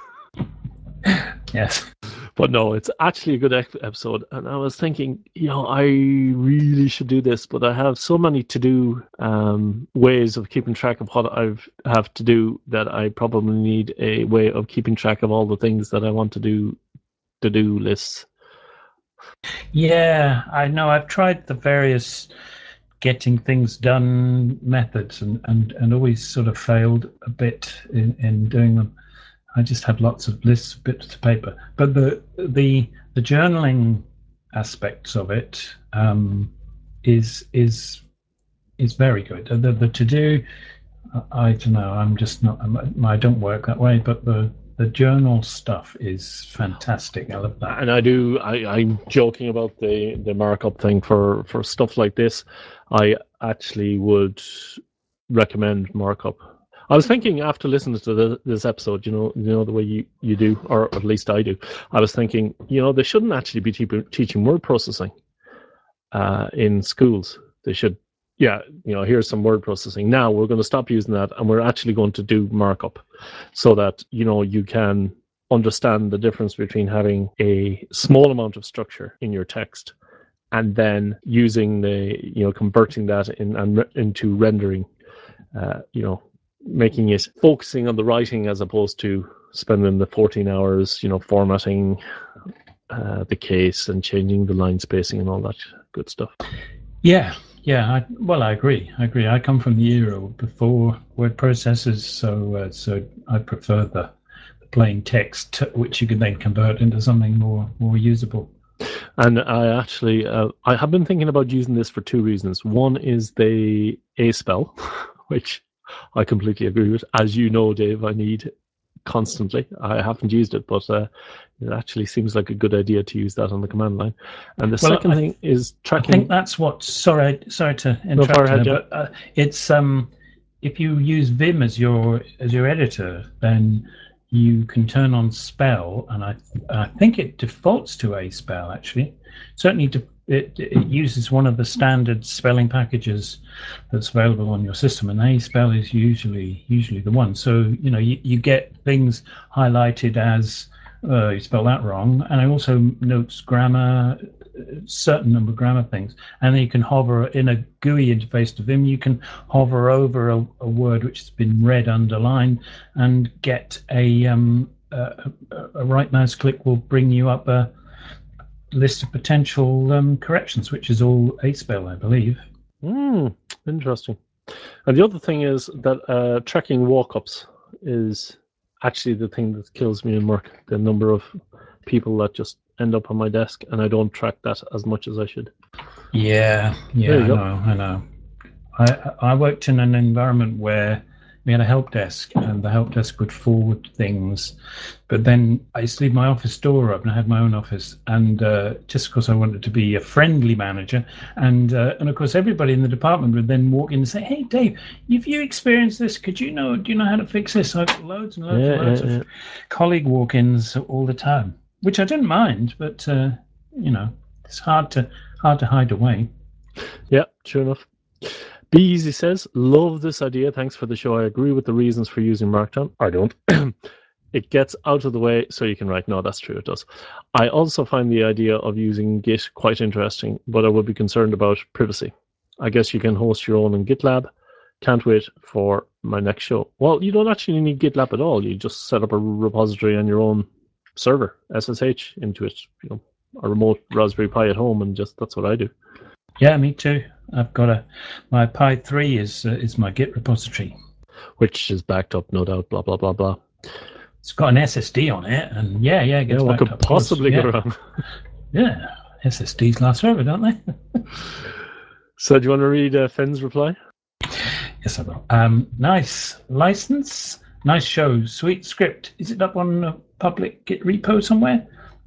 Yes. But no, it's actually a good episode. And I was thinking, you know, I really should do this, but I have so many to-do um, ways of keeping track of what I have to do that I probably need a way of keeping track of all the things that I want to do, to-do lists. Yeah, I know. I've tried the various getting things done methods and, and, and always sort of failed a bit in, in doing them. I just have lots of lists of bits of paper. But the the the journaling aspects of it um, is is is very good. The, the to do, I don't know. I'm just not. I don't work that way. But the the journal stuff is fantastic. I love that. And I do. I, I'm joking about the the markup thing for for stuff like this. I actually would recommend markup. I was thinking after listening to the, this episode, you know, you know the way you, you do, or at least I do. I was thinking, you know, they shouldn't actually be te- teaching word processing. uh, in schools. They should, yeah, you know, here's some word processing. Now we're going to stop using that, and we're actually going to do markup, so that you know you can understand the difference between having a small amount of structure in your text and then using the, you know, converting that in and into rendering, uh, you know, making it focusing on the writing as opposed to spending the fourteen hours, you know, formatting uh, the case and changing the line spacing and all that good stuff. Yeah, yeah. I, well, I agree. I agree. I come from the era before word processors, so uh, so I prefer the, the plain text, which you can then convert into something more more usable. And I actually, uh, I have been thinking about using this for two reasons. One is the A spell, which I completely agree with. As you know, Dave, I need constantly. I haven't used it, but uh, it actually seems like a good idea to use that on the command line. And the well, second I, thing is tracking. I think that's what. Sorry, sorry to interrupt. No, ahead, you, yeah. But uh, it's um, if you use Vim as your as your editor, then you can turn on spell, and I I think it defaults to a spell actually. Certainly, de- it, it uses one of the standard spelling packages that's available on your system, and a spell is usually usually the one. So you know you, you get things highlighted as uh, you spell that wrong, and it also notes grammar, a certain number of grammar things, and then you can hover in a G U I interface to Vim. You can hover over a, a word which has been red underlined and get a um, a, a right mouse click will bring you up a list of potential um, corrections, which is all a spell, I believe. Mm, interesting. And the other thing is that uh, tracking walk-ups is actually the thing that kills me in work. The number of people that just end up on my desk, and I don't track that as much as I should. Yeah, yeah, I go. know, I know. I I worked in an environment where we had a help desk, and the help desk would forward things, but then I used to leave my office door open. I had my own office, and uh, just because I wanted to be a friendly manager, and uh, and of course everybody in the department would then walk in and say, "Hey, Dave, if you experienced this, could you know? Do you know how to fix this?" I've got loads and loads Yeah, and loads yeah, of yeah. colleague walk-ins all the time, which I didn't mind, but uh, you know, it's hard to hard to hide away. Yeah, sure enough. Be Easy says, love this idea. Thanks for the show. I agree with the reasons for using Markdown. I don't. It gets out of the way so you can write. No, that's true. It does. I also find the idea of using Git quite interesting, but I would be concerned about privacy. I guess you can host your own in GitLab. Can't wait for my next show. Well, you don't actually need GitLab at all. You just set up a repository on your own server, S S H into it, you know, a remote Raspberry Pi at home, and just that's what I do. Yeah, me too. I've got a my Pi three is uh, is my Git repository, which is backed up, no doubt. Blah blah blah blah. It's got an S S D on it, and yeah, yeah, it gets yeah. What backed could up. possibly yeah. go wrong? Yeah, S S Ds last forever, don't they? So, do you want to read uh, Finn's reply? Yes, I will. Um, nice license, nice show, sweet script. Is it up on a public Git repo somewhere?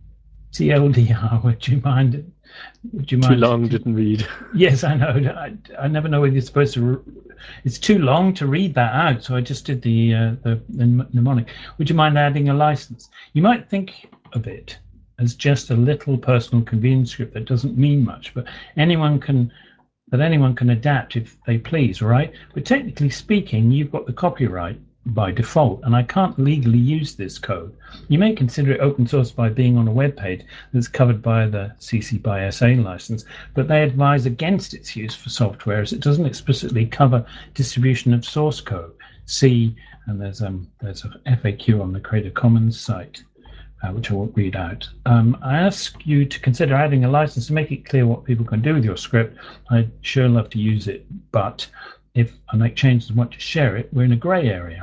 T L D R. Would you mind? Would you mind? Too long, didn't read. Yes, I know. I, I never know whether you're supposed to. Re- it's too long to read that out, so I just did the, uh, the the mnemonic. Would you mind adding a license? You might think of it as just a little personal convenience script that doesn't mean much, but anyone can that anyone can adapt if they please, right? But technically speaking, you've got the copyright by default, and I can't legally use this code. You may consider it open source by being on a web page that's covered by the C C by S A license, but they advise against its use for software as it doesn't explicitly cover distribution of source code. See, and there's um there's a F A Q on the Creative Commons site, uh, which I won't read out. Um, I ask you to consider adding a license to make it clear what people can do with your script. I'd sure love to use it, but if I make changes and want to share it, we're in a grey area.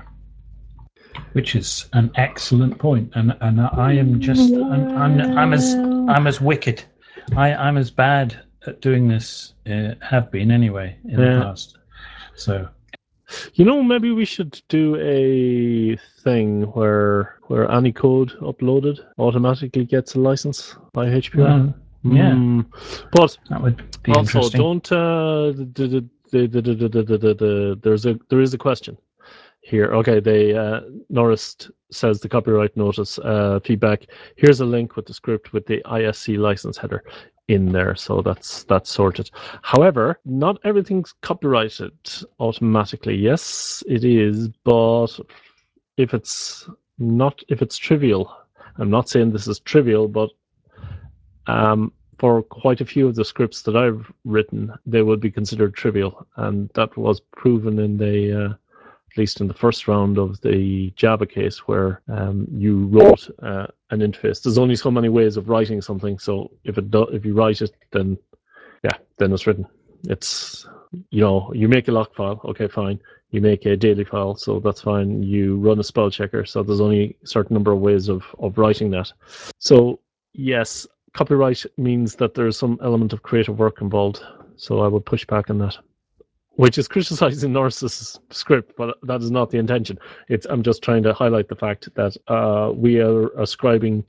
Which is an excellent point, and and I am just I'm I'm, I'm as I'm as wicked, I I'm as bad at doing this, uh, have been anyway in Yeah. the past. So, you know, maybe we should do a thing where where any code uploaded automatically gets a license by H P R. Uh, yeah, mm. But that would be also interesting. don't. Uh, the, the, the, the, the, the, the, the, there's a there is a question here. Okay, they uh, Norris says the copyright notice uh, feedback. Here's a link with the script with the I S C license header. in there, so that's that's sorted. However, not everything's copyrighted automatically. Yes, it is, but if it's not, if it's trivial, I'm not saying this is trivial, but um, for quite a few of the scripts that I've written, they would be considered trivial, and that was proven in the, uh, at least in the first round of the Java case, where um, you wrote uh, an interface. There's only so many ways of writing something, so if it do, if you write it, then yeah, then it's written. It's, you know, you make a lock file, okay, fine. You make a daily file, so that's fine. You run a spell checker, so there's only a certain number of ways of, of writing that. So yes, copyright means that there's some element of creative work involved. So I would push back on that, which is criticizing Norris's script, but that is not the intention. It's I'm just trying to highlight the fact that uh, we are ascribing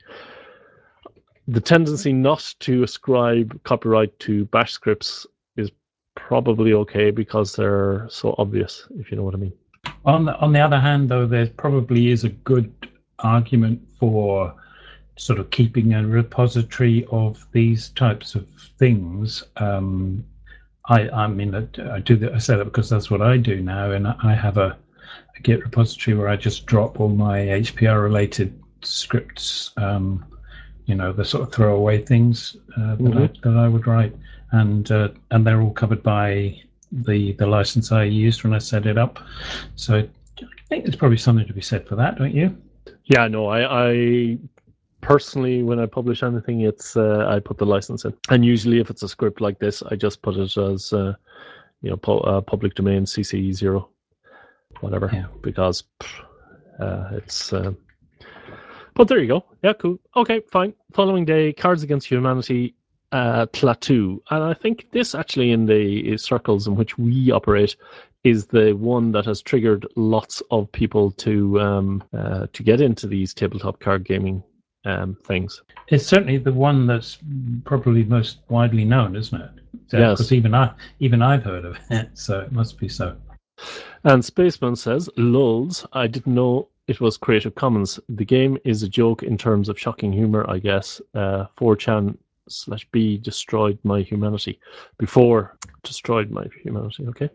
the tendency not to ascribe copyright to bash scripts is probably okay because they're so obvious, if you know what I mean. On the, on the other hand, though, there probably is a good argument for sort of keeping a repository of these types of things. Um, I, I mean, I do that, I say that because that's what I do now, and I have a, a Git repository where I just drop all my H P R related scripts, um, you know, the sort of throwaway things uh, that, mm-hmm. I, that I would write, and uh, and they're all covered by the the license I used when I set it up. So I think there's probably something to be said for that, don't you? Yeah, no, I, I personally, when I publish anything, it's uh, I put the license in, and usually if it's a script like this, I just put it as uh, you know, pu- uh, public domain C C zero, whatever, yeah. because uh, it's. Uh, But there you go. Yeah, cool. Okay, fine. Following day, Cards Against Humanity uh, Plateau. And I think this actually in the circles in which we operate is the one that has triggered lots of people to um, uh, to get into these tabletop card gaming um, things. It's certainly the one that's probably most widely known, isn't it? So, yes. Because even, I, even I've heard of it, so it must be so. And Spaceman says, lols, I didn't know it was Creative Commons. The game is a joke in terms of shocking humor, I guess. Uh, four chan slash B destroyed my humanity. Before destroyed my humanity, okay?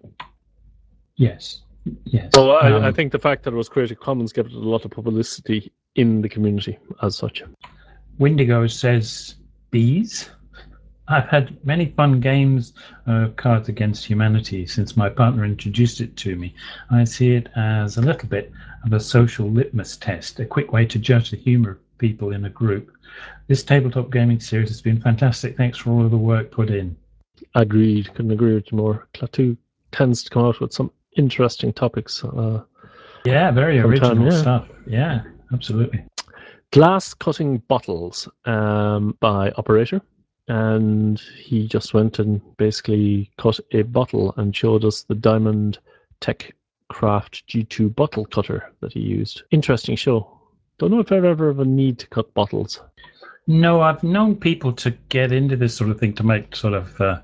Yes. Yes. So I, um, I think the fact that it was Creative Commons gave it a lot of publicity in the community as such. Wendigo says, bees? I've had many fun games of Cards Against Humanity since my partner introduced it to me. I see it as a little bit of a social litmus test, a quick way to judge the humour of people in a group. This tabletop gaming series has been fantastic. Thanks for all of the work put in. Agreed. Couldn't agree with you more. Klaatu tends to come out with some interesting topics. Uh, yeah, very original time, yeah. stuff. Yeah, absolutely. Glass Cutting Bottles um, by Operator. And he just went and basically cut a bottle and showed us the Diamond Tech Craft G two bottle cutter that he used. Interesting show. Don't know if I've ever have a need to cut bottles. No, I've known people to get into this sort of thing to make sort of uh,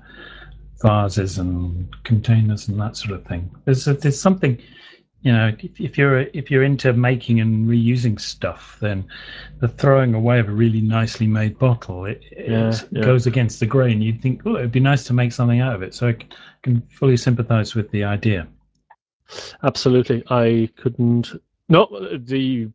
vases and containers and that sort of thing. There's there's something, you know, if, if you're if you're into making and reusing stuff, then the throwing away of a really nicely made bottle, it, yeah, it yeah. goes against the grain. You'd think, oh, it'd be nice to make something out of it. So I can fully sympathise with the idea. Absolutely, I couldn't. No, the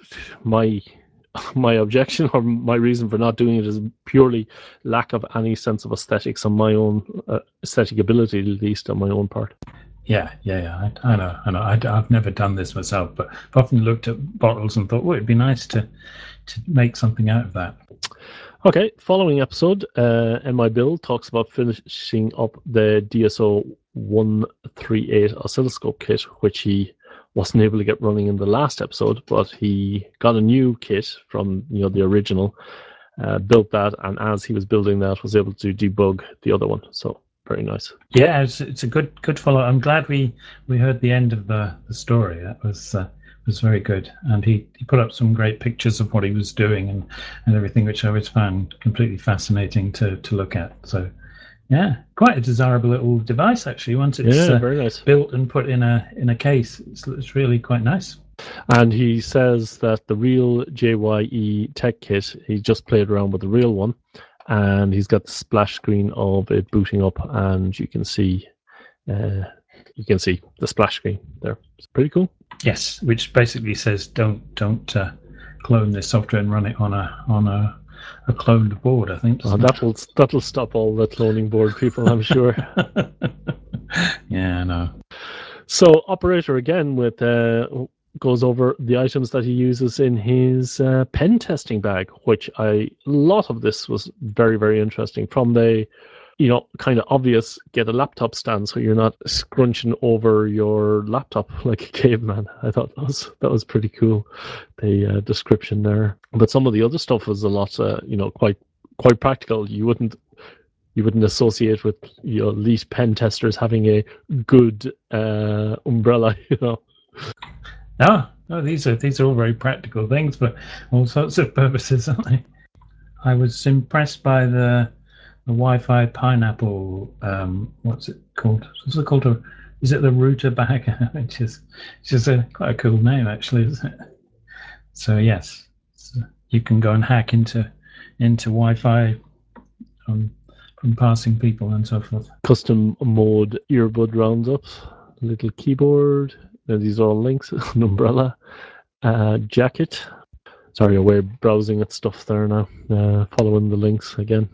my my objection or my reason for not doing it is purely lack of any sense of aesthetics on my own uh, aesthetic ability, at least on my own part. Yeah, yeah, yeah. I, I know, I know. I, I've never done this myself, but I've often looked at bottles and thought, oh, it'd be nice to to make something out of that. Okay, following episode, uh, M I Bill talks about finishing up the D S O one thirty-eight oscilloscope kit, which he wasn't able to get running in the last episode, but he got a new kit from you know the original, uh, built that, and as he was building that, was able to debug the other one. So very nice. Yeah, it's, it's a good good follow. I'm glad we, we heard the end of the, the story. That was uh, was very good, and he, he put up some great pictures of what he was doing and, and everything, which I always found completely fascinating to, to look at. So, yeah, quite a desirable little device actually. Once it's yeah, uh, very nice. built and put in a in a case, it's, it's really quite nice. And he says that the real J Y E tech kit, he just played around with the real one, and he's got the splash screen of it booting up, and you can see uh, you can see the splash screen there. It's pretty cool. Yes, which basically says don't don't uh, clone this software and run it on a on a, a cloned board. I think oh, that'll that'll stop all the cloning board people, I'm sure. Yeah, I know. So operator again with uh, goes over the items that he uses in his uh, pen testing bag, which I a lot of this was very very interesting. From the you know kind of obvious, get a laptop stand so you're not scrunching over your laptop like a caveman. I thought that was that was pretty cool, the uh, description there. But some of the other stuff was a lot uh, you know quite quite practical. You wouldn't you wouldn't associate with you know elite pen testers having a good uh, umbrella, you know. No, no, these are these are all very practical things for all sorts of purposes, aren't they? I was impressed by the the Wi-Fi pineapple. Um, what's it called? What's it called? A, is it the router bag? Which is which is a quite a cool name, actually, isn't it? So yes, so you can go and hack into into Wi-Fi from from passing people and so forth. Custom mode earbud roundups, little keyboard. Now these are all links. An umbrella, uh, jacket. Sorry, we're browsing at stuff there now, uh, following the links again.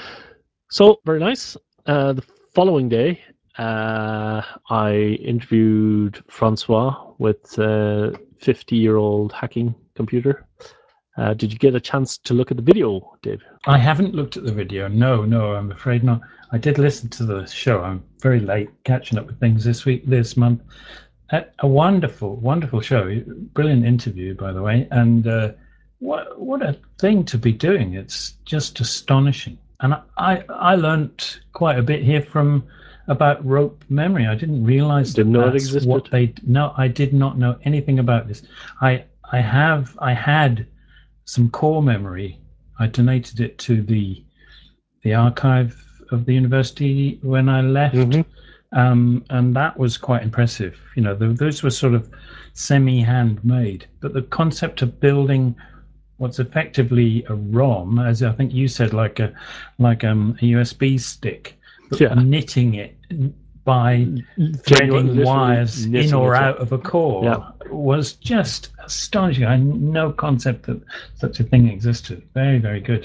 So, very nice. Uh, the following day, uh, I interviewed Francois with a fifty-year-old hacking computer. Uh, did you get a chance to look at the video, Dave? I haven't looked at the video. No, no, I'm afraid not. I did listen to the show. I'm very late catching up with things this week, this month. A, a wonderful, wonderful show. Brilliant interview, by the way. And uh, what what a thing to be doing. It's just astonishing. And I, I learnt quite a bit here from about rope memory. I didn't realize Didn't that know it that's existed. what they. No, I did not know anything about this. I I have I had some core memory. I donated it to the the archive of the university when I left. Mm-hmm. Um, and that was quite impressive. You know, the, those were sort of semi-handmade, but the concept of building what's effectively a ROM, as I think you said, like a like um, a U S B stick, but Yeah. knitting it by threading wires in or out of a core, yeah. was just astonishing. I had no concept that such a thing existed. Very, very good.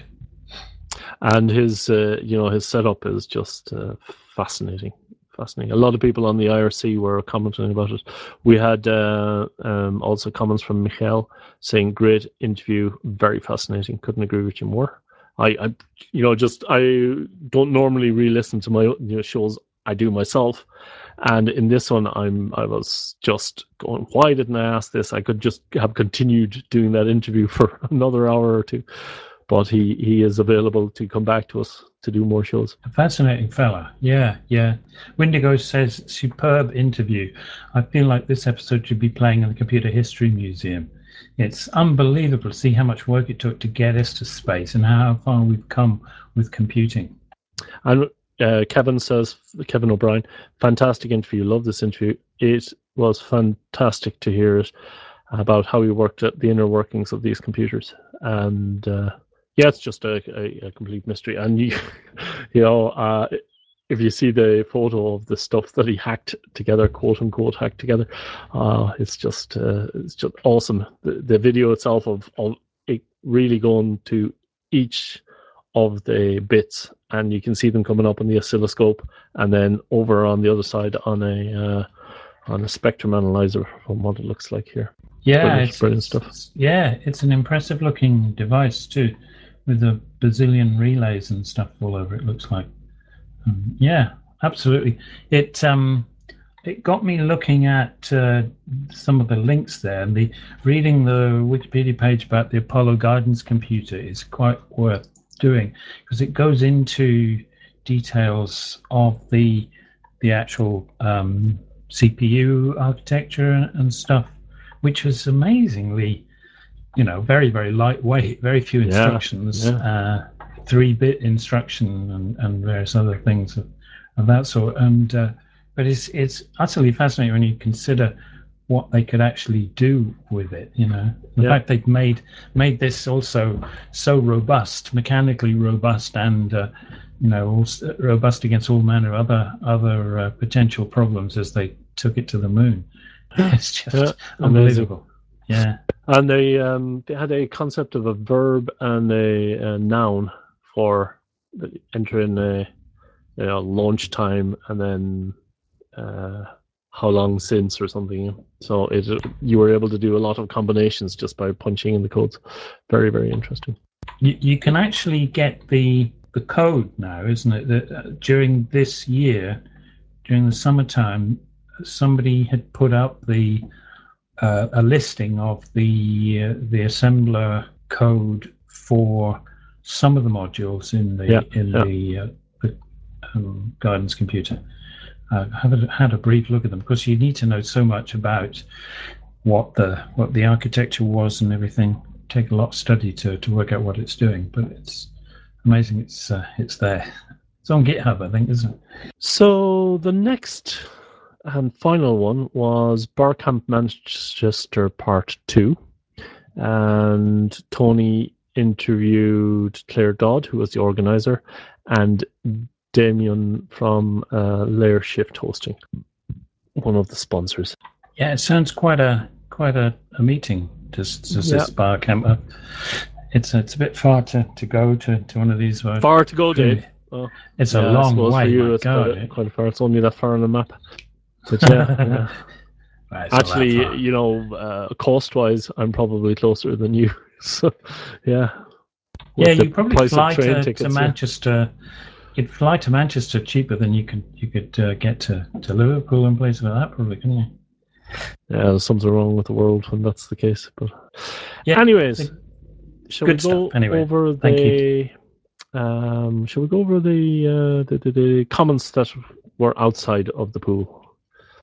And his, uh, you know, his setup is just uh, fascinating. Fascinating. A lot of people on the I R C were commenting about it. We had uh, um, also comments from Michael saying, "Great interview, very fascinating. Couldn't agree with you more." I, I you know, just I don't normally re-listen to my you know, shows. I do myself, and in this one, I'm I was just going, "Why didn't I ask this? I could just have continued doing that interview for another hour or two." But he, he is available to come back to us to do more shows. A fascinating fella. Yeah, yeah. Windigo says, superb interview. I feel like this episode should be playing in the Computer History Museum. It's unbelievable to see how much work it took to get us to space and how far we've come with computing. And uh, Kevin says, Kevin O'Brien, fantastic interview. Love this interview. It was fantastic to hear it about how he worked at the inner workings of these computers. And uh, yeah, it's just a, a, a complete mystery. And you, you know, uh, if you see the photo of the stuff that he hacked together, quote unquote, hacked together, uh, it's just uh, it's just awesome. The, the video itself of, of it really going to each of the bits, and you can see them coming up on the oscilloscope, and then over on the other side on a uh, on a spectrum analyzer, from what it looks like here. Yeah, brilliant, it's, brilliant it's, stuff. It's, yeah, it's an impressive looking device too, with a bazillion relays and stuff all over. It looks like. Um, yeah, absolutely. It um, it got me looking at uh, some of the links there, and the reading the Wikipedia page about the Apollo guidance computer is quite worth doing, because it goes into details of the the actual um, C P U architecture and stuff, which was amazingly, you know, very, very lightweight, very few instructions, yeah. uh, three-bit instruction and, and various other things of, of that sort. And uh, but it's it's utterly fascinating when you consider what they could actually do with it. You know, the Yeah. fact they've made made this also so robust, mechanically robust, and uh, you know, also robust against all manner of other other uh, potential problems as they took it to the moon. It's just Yeah, unbelievable. Yeah. And they um, they had a concept of a verb and a, a noun for entering a you know, launch time and then uh, how long since or something. So it you were able to do a lot of combinations just by punching in the codes. Very, very interesting. You, you can actually get the the code now, isn't it? That uh, during this year, during the summertime, somebody had put up the uh, a listing of the uh, the assembler code for some of the modules in the Yeah, in yeah. the, uh, the um, guidance computer. Uh, I had, had a brief look at them because you need to know so much about what the what the architecture was and everything. Take a lot of study to, to work out what it's doing, but it's amazing. It's uh, it's there. It's on GitHub, I think, isn't it? So the next and final one was Barcamp Manchester Part Two, and Tony interviewed Claire Dodd, who was the organizer, and Damien from uh, Layer Shift Hosting, one of the sponsors. Yeah, it sounds quite a quite a, a meeting. Just, just Yeah. this bar camp. It's it's a bit far to, to go to, to one of these. Uh, Far to go, clearly. Dave. Oh, It's yeah, a I long suppose way. for you my it's God. quite, a, quite far. It's only that far on the map. But yeah, yeah. Right, it's not that Actually, far. you know, uh, cost-wise, I'm probably closer than you. So, yeah. With Yeah, the you probably price fly of train to, tickets, to yeah. Manchester. You'd fly to Manchester cheaper than you could you could uh, get to, to Liverpool and places like that, probably, couldn't you? Yeah, there's something wrong with the world when that's the case. But, Yeah. anyways, shall Good we go stuff. Anyway, over thank you. the? Um, shall we go over the, uh, the, the the comments that were outside of the pool?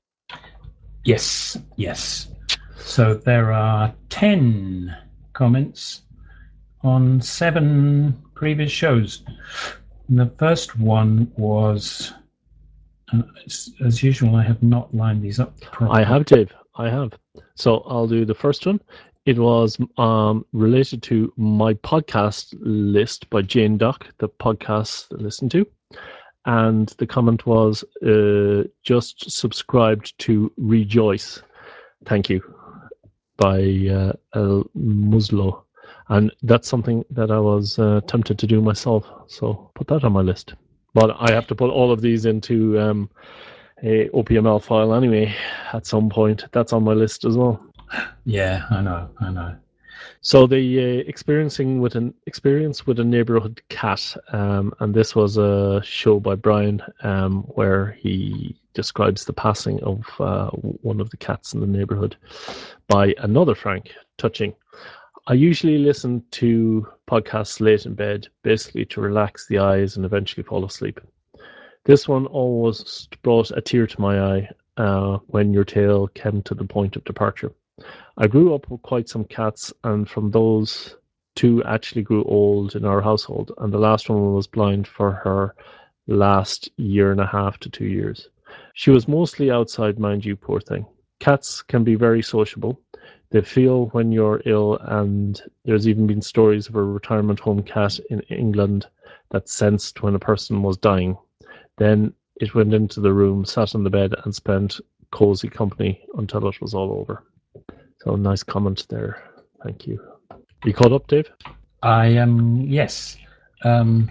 Yes, yes. So there are ten comments on seven previous shows. And the first one was, uh, as, as usual, I have not lined these up properly. I have, Dave. I have. So I'll do the first one. It was um, related to my podcast list by Jane Dock, the podcast I listen to. And the comment was, uh, just subscribed to Rejoice. Thank you. By uh, El Muslo. And that's something that I was uh, tempted to do myself. So put that on my list. But I have to put all of these into um, a O P M L file anyway at some point. That's on my list as well. Yeah, I know, I know. So the uh, experiencing with an experience with a neighborhood cat, um, and this was a show by Brian um, where he describes the passing of uh, one of the cats in the neighborhood by another Frank. Touching. I usually listen to podcasts late in bed, basically to relax the eyes and eventually fall asleep. This one always brought a tear to my eye uh, when your tale came to the point of departure. I grew up with quite some cats, and from those, two actually grew old in our household, and the last one was blind for her last year and a half to two years. She was mostly outside, mind you, poor thing. Cats can be very sociable. They feel when you're ill, and there's even been stories of a retirement home cat in England that sensed when a person was dying. Then it went into the room, sat on the bed, and spent cozy company until it was all over. So nice comment there. Thank you. You caught up, Dave? I am, um, yes. Um,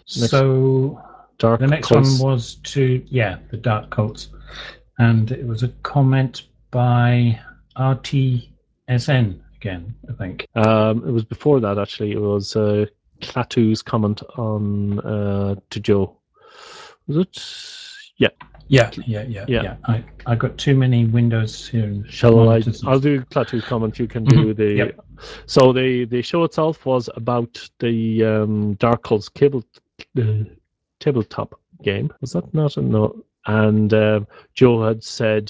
so Dark the next Cults. one was to, yeah, the Dark Cults. And it was a comment by R T S N again, I think. Um, it was before that, actually. It was uh, Clatu's comment on uh, to Joe. Was it? Yeah. Yeah, yeah, yeah, Yeah. yeah. I, I got too many windows here. And Shall I? monitors. I'll do Clatu's comment. You can do Mhm. the. Yep. So the the show itself was about the um, Dark Cults cable uh, tabletop game. Was that not a no? And uh, Joe had said.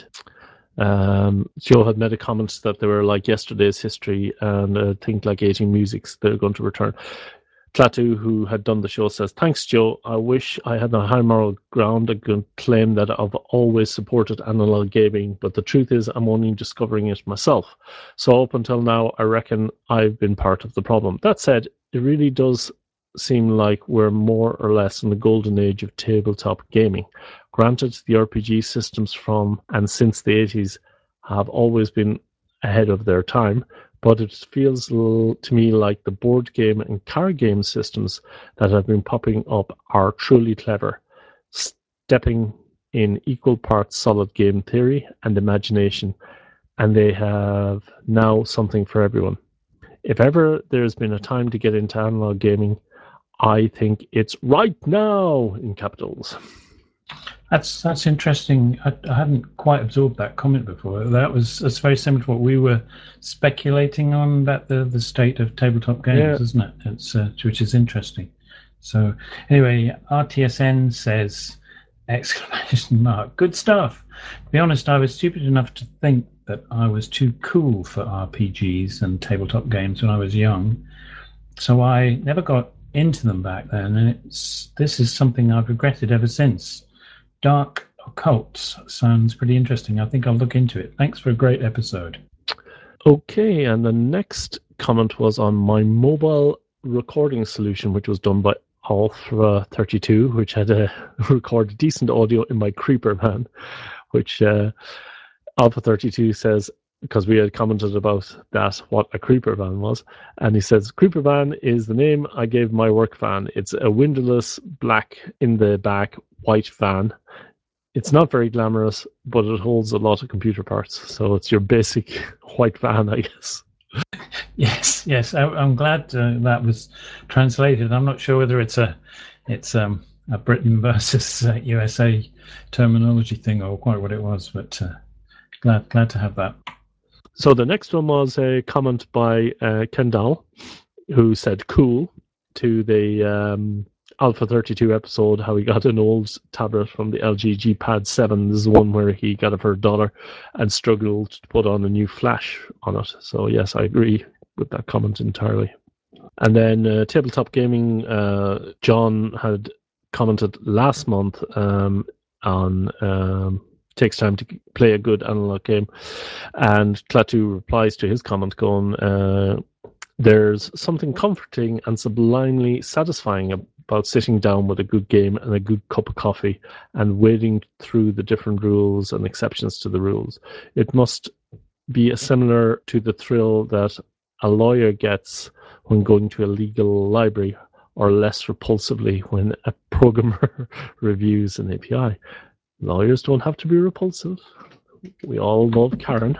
Um, Joe had made a comment that they were like yesterday's history, and I think like eighteen musics they're going to return. Klaatu, who had done the show, says, "Thanks, Joe. I wish I had a high moral ground and could claim that I've always supported analog gaming, but the truth is I'm only discovering it myself. So up until now, I reckon I've been part of the problem. That said, it really does seem like we're more or less in the golden age of tabletop gaming. Granted, the R P G systems from and since the eighties have always been ahead of their time, but it feels to me like the board game and card game systems that have been popping up are truly clever, stepping in equal parts solid game theory and imagination, and they have now something for everyone. If ever there's been a time to get into analog gaming, I think it's right now, in capitals." That's that's interesting. I, I hadn't quite absorbed that comment before. That was that's very similar to what we were speculating on about the, the state of tabletop games, Yeah. isn't it? It's uh, which is interesting. So anyway, R T S N says exclamation mark good stuff. To be honest, I was stupid enough to think that I was too cool for R P Gs and tabletop games when I was young, so I never got into them back then, and it's this is something I've regretted ever since. Dark Occults sounds pretty interesting. I think I'll look into it. Thanks for a great episode. Okay, and the next comment was on my mobile recording solution, which was done by Alpha thirty-two, which had a record decent audio in my Creeper Van, which uh, Alpha thirty-two says, because we had commented about that, what a Creeper Van was, and he says, "Creeper Van is the name I gave my work van. It's a windowless, black in the back, white van. It's not very glamorous, but it holds a lot of computer parts. So it's your basic white van, I guess." Yes, yes. I, I'm glad uh, that was translated. I'm not sure whether it's a, it's um, a Britain versus uh, U S A terminology thing or quite what it was, but uh, glad glad to have that. So the next one was a comment by uh, Kendall, who said "cool" to the um, Alpha thirty-two episode, how he got an old tablet from the L G G Pad seven. This is one where he got it for a dollar and struggled to put on a new flash on it. So yes, I agree with that comment entirely. And then uh, Tabletop Gaming, uh, John had commented last month um, on um, takes time to play a good analog game, and Klaatu replies to his comment going, uh, "There's something comforting and sublimely satisfying about sitting down with a good game and a good cup of coffee and wading through the different rules and exceptions to the rules. It must be similar to the thrill that a lawyer gets when going to a legal library, or less repulsively when a programmer reviews an A P I. Lawyers don't have to be repulsive. We all love Karen."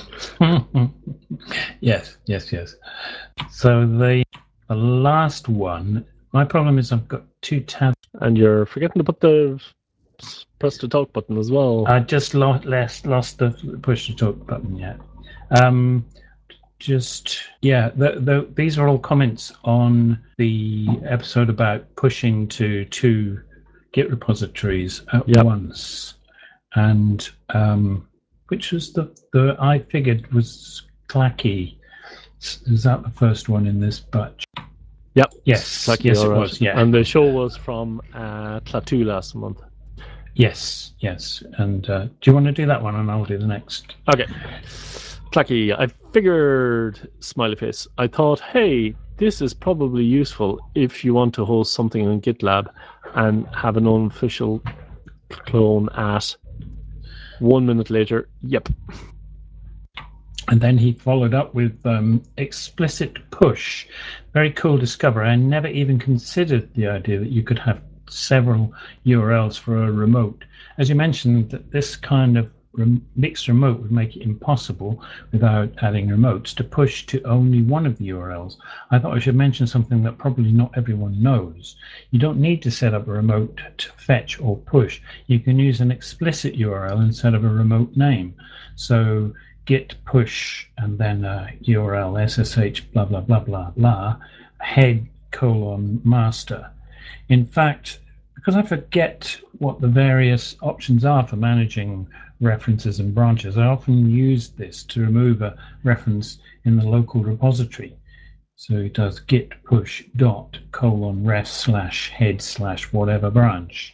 Yes, yes, yes. So the the last one. My problem is I've got two tabs. And you're forgetting to put the press to talk button as well. I just lost lost the push to talk button yet. Um, just yeah, the, the, these are all comments on the episode about pushing to two Git repositories at Yep. once, and um, which was the the I figured was Clacky. Is that the first one in this batch? Yep. Yes. Exactly, Yes, all it right. was. Yeah. And the show was from uh, Klaatu last month. Yes. Yes. And uh, do you want to do that one, and I'll do the next? Okay. Clacky, I figured, smiley face. I thought, hey, this is probably useful if you want to host something on GitLab and have an unofficial clone at. One minute later, yep. And then he followed up with um, explicit push. Very cool discovery. I never even considered the idea that you could have several U R Ls for a remote. As you mentioned, that this kind of rem- mixed remote would make it impossible, without adding remotes, to push to only one of the U R Ls. I thought I should mention something that probably not everyone knows. You don't need to set up a remote to fetch or push. You can use an explicit U R L instead of a remote name. So git push and then uh, U R L ssh blah blah blah blah blah head colon master. In fact, because I forget what the various options are for managing references and branches, I often use this to remove a reference in the local repository. So it does git push dot colon ref slash head slash whatever branch.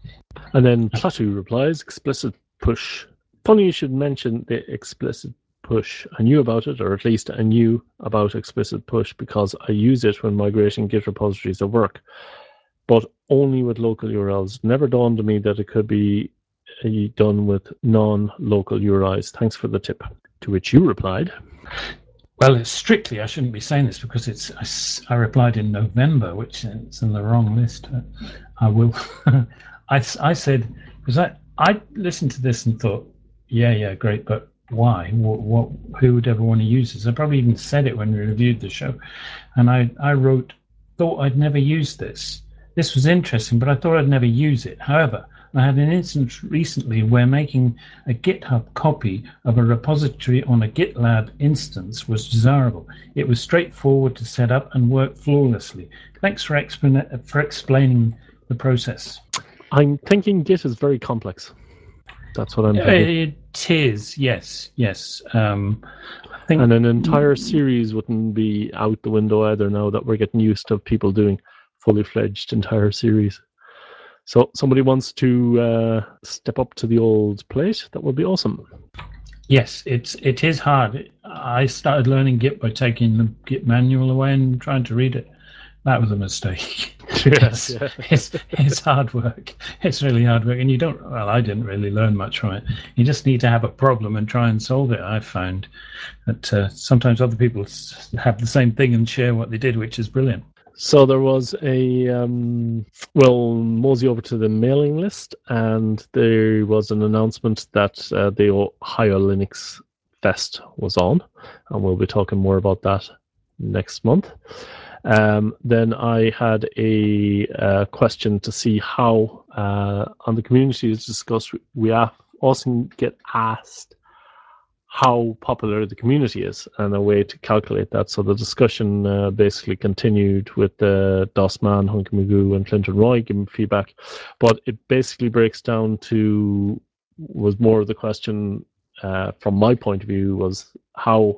And then Klaatu replies, explicit push. Funny you should mention the explicit push. I knew about it, or at least I knew about explicit push because I use it when migrating Git repositories at work, but only with local U R Ls. Never dawned on me that it could be done with non-local U R Is. Thanks for the tip. To which you replied, well, strictly, I shouldn't be saying this because it's. I, I replied in November, which is in the wrong list. I will. I, I said because I I listened to this and thought, yeah, yeah, great, but why? What, what? Who would ever want to use this? I probably even said it when we reviewed the show, and I I wrote, thought I'd never use this. This was interesting, but I thought I'd never use it. However, I had an instance recently where making a GitHub copy of a repository on a GitLab instance was desirable. It was straightforward to set up and worked flawlessly. Thanks for, explan- for explaining the process. I'm thinking Git is very complex. That's what I'm thinking. It is, yes, yes. Um, I think, and an entire series wouldn't be out the window either now that we're getting used to people doing fully fledged entire series. So somebody wants to uh, step up to the old plate, that would be awesome. Yes, it's it is hard. I started learning Git by taking the Git manual away and trying to read it. That was a mistake. Yes, it's, yeah. it's, it's hard work. It's really hard work. And you don't, well, I didn't really learn much from it. You just need to have a problem and try and solve it. I've found that uh, sometimes other people have the same thing and share what they did, which is brilliant. So there was a, um, well, mosey over to the mailing list, and there was an announcement that uh, the Ohio Linux Fest was on, and we'll be talking more about that next month. Um, then I had a uh, question to see how, uh, on the community is discussed, we often get asked how popular the community is and a way to calculate that. So the discussion uh, basically continued with uh, Dossman, Hunky Magoo, and Clinton Roy giving feedback. But it basically breaks down to, was more of the question uh, from my point of view, was how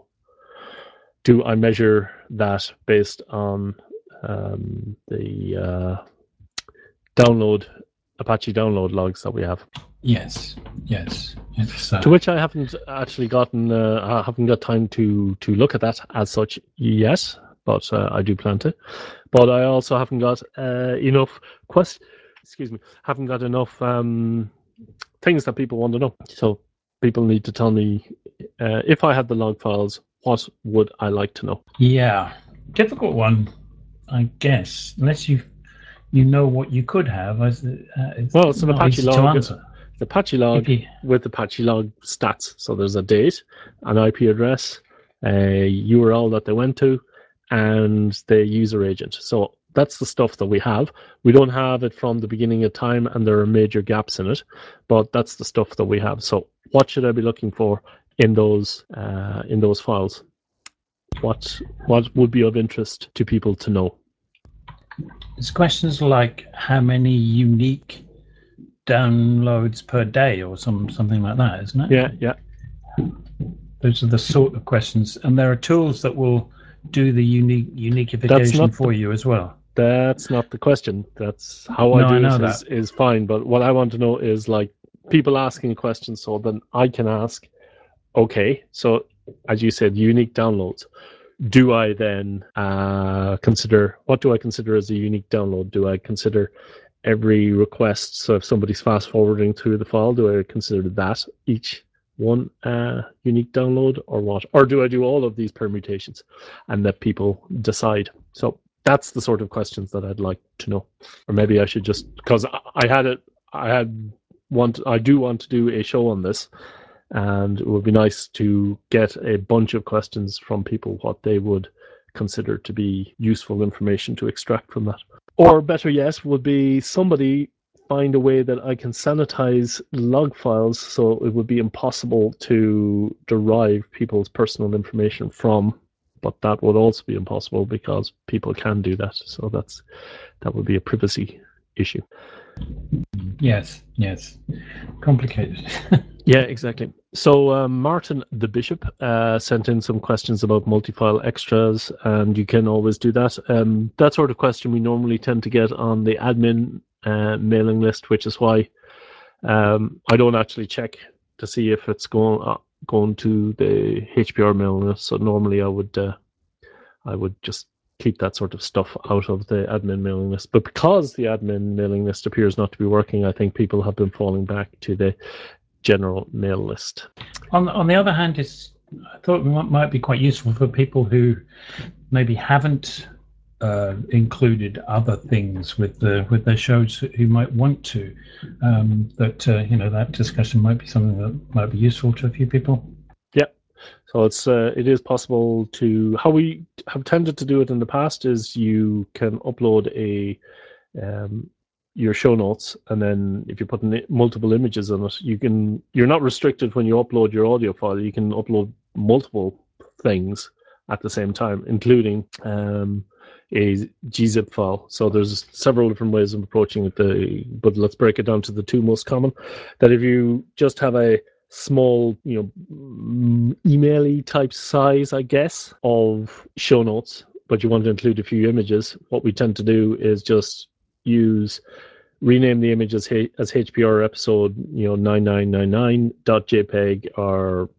do I measure that based on um, the uh, download, Apache download logs that we have? Yes, yes. It's, uh, to which I haven't actually gotten, uh, I haven't got time to to look at that as such yet, but uh, I do plan to. But I also haven't got uh, enough quest, excuse me, haven't got enough um, things that people want to know. So people need to tell me uh, if I had the log files, what would I like to know? Yeah, difficult one, I guess, unless you you know what you could have. As uh, it's well, it's an not Apache easy log. to answer. The Apache log you, with Apache log stats. So there's a date, an I P address, a U R L that they went to, and the user agent. So that's the stuff that we have. We don't have it from the beginning of time, and there are major gaps in it, but that's the stuff that we have. So what should I be looking for in those uh, in those files? What what would be of interest to people to know? It's questions like how many unique downloads per day or some something like that, isn't it? Yeah, yeah. Those are the sort of questions, and there are tools that will do the unique uniqueification for the, you as well. That's not the question. That's how no, I do I know it that. is, is fine. But what I want to know is like people asking a question, so then I can ask, okay, so as you said, unique downloads. Do I then uh, consider, what do I consider as a unique download? Do I consider every request? So if somebody's fast forwarding through the file, do I consider that each one uh, unique download or what? Or do I do all of these permutations and let people decide? So that's the sort of questions that I'd like to know. Or maybe I should just, because I had it, I had want, I do want to do a show on this, and it would be nice to get a bunch of questions from people what they would consider to be useful information to extract from that. Or better yet, would be somebody find a way that I can sanitize log files so it would be impossible to derive people's personal information from, but that would also be impossible because people can do that. So that's that would be a privacy issue. Yes, yes. Complicated. Yeah, exactly. So um, Martin the Bishop uh, sent in some questions about multi-file extras, and you can always do that. Um, that sort of question we normally tend to get on the admin uh, mailing list, which is why um, I don't actually check to see if it's going uh, going to the H P R mailing list. So normally I would uh, I would just keep that sort of stuff out of the admin mailing list. But because the admin mailing list appears not to be working, I think people have been falling back to the general mail list. On on the other hand, it's I thought it might be quite useful for people who maybe haven't uh, included other things with the with their shows who might want to. Um, that uh, you know that discussion might be something that might be useful to a few people. Yeah. So it's uh, it is possible to how we have tended to do it in the past is you can upload a um, your show notes, and then if you put multiple images in it, you can you're not restricted when you upload your audio file. You can upload multiple things at the same time, including um, a gzip file. So there's several different ways of approaching it. The, but let's break it down to the two most common. That if you just have a small, you know, email-y type size, I guess, of show notes, but you want to include a few images, what we tend to do is just use rename the image as, H- as H P R episode, you know, nine nine nine nine dot jpeg or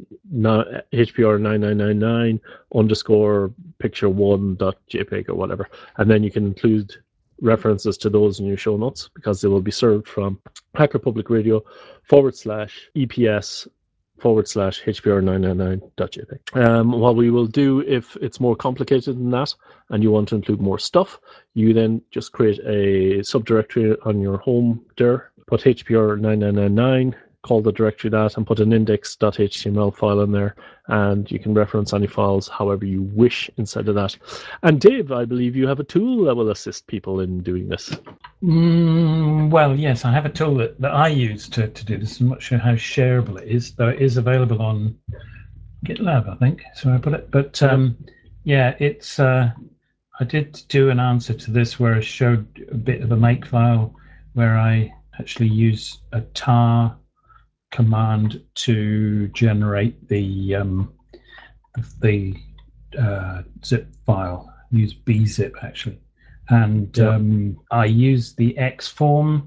not H P R nine nine nine nine underscore picture one dot jpeg or whatever, and then you can include references to those in your show notes because they will be served from Hacker Public Radio forward slash EPS forward slash H P R nine nine nine dot jpeg. Um, what we will do if it's more complicated than that and you want to include more stuff, you then just create a subdirectory on your home dir, put H P R nine nine nine nine, call the directory that, and put an index.html file in there, and you can reference any files however you wish inside of that. And Dave, I believe you have a tool that will assist people in doing this. Mm, well, yes, I have a tool that, that I use to, to do this. I'm not sure how shareable it is, though it is available on GitLab, I think. So I put it, but um, yeah, it's. Uh, I did do an answer to this where I showed a bit of a makefile where I actually use a tar command to generate the um, the uh, zip file. Use bzip actually, and Yeah. um, I use the xform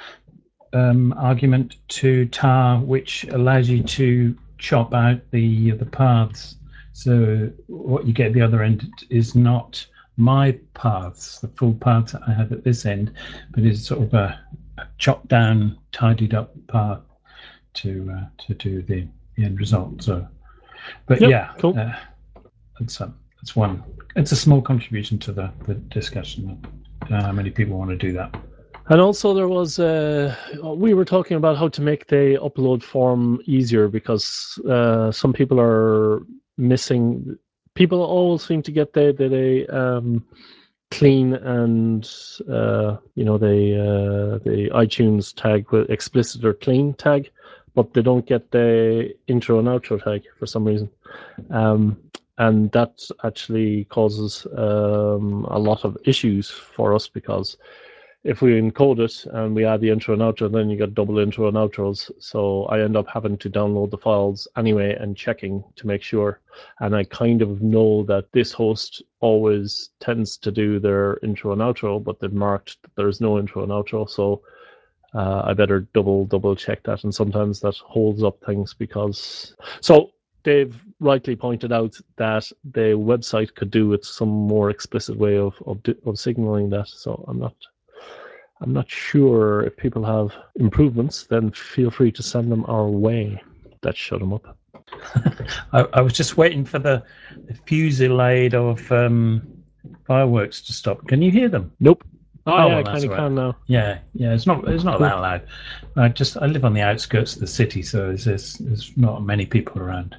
um, argument to tar, which allows you to chop out the the paths. So what you get at the other end is not my paths, the full path that I have at this end, but is sort of a, a chopped down, tidied up path to uh, to do the, the end result. So, but Yep, yeah, cool. uh, that's um, that's one. It's a small contribution to the, the discussion. I don't know how many people want to do that. And also there was, uh, we were talking about how to make the upload form easier because uh, some people are missing, people always seem to get the, the, the um, clean and, uh, you know, the, uh, the iTunes tag with explicit or clean tag, but they don't get the intro and outro tag for some reason. Um, and that actually causes um, a lot of issues for us because if we encode it and we add the intro and outro, then you get double intro and outros. So I end up having to download the files anyway and checking to make sure. And I kind of know that this host always tends to do their intro and outro, but they've marked that there's no intro and outro. So uh, I better double, double check that. And sometimes that holds up things because... So Dave rightly pointed out that the website could do with some more explicit way of, of, of signaling that. So I'm not... I'm not sure if people have improvements, then feel free to send them our way. That shut them up. I, I was just waiting for the, the fusillade of um, fireworks to stop. Can you hear them? Nope. Oh, Oh, yeah, well, I kind of that's can right. now. Yeah, yeah. It's not. It's not Cool. that loud. I just. I live on the outskirts of the city, so there's there's, there's not many people around.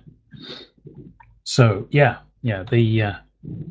So yeah, yeah. The uh,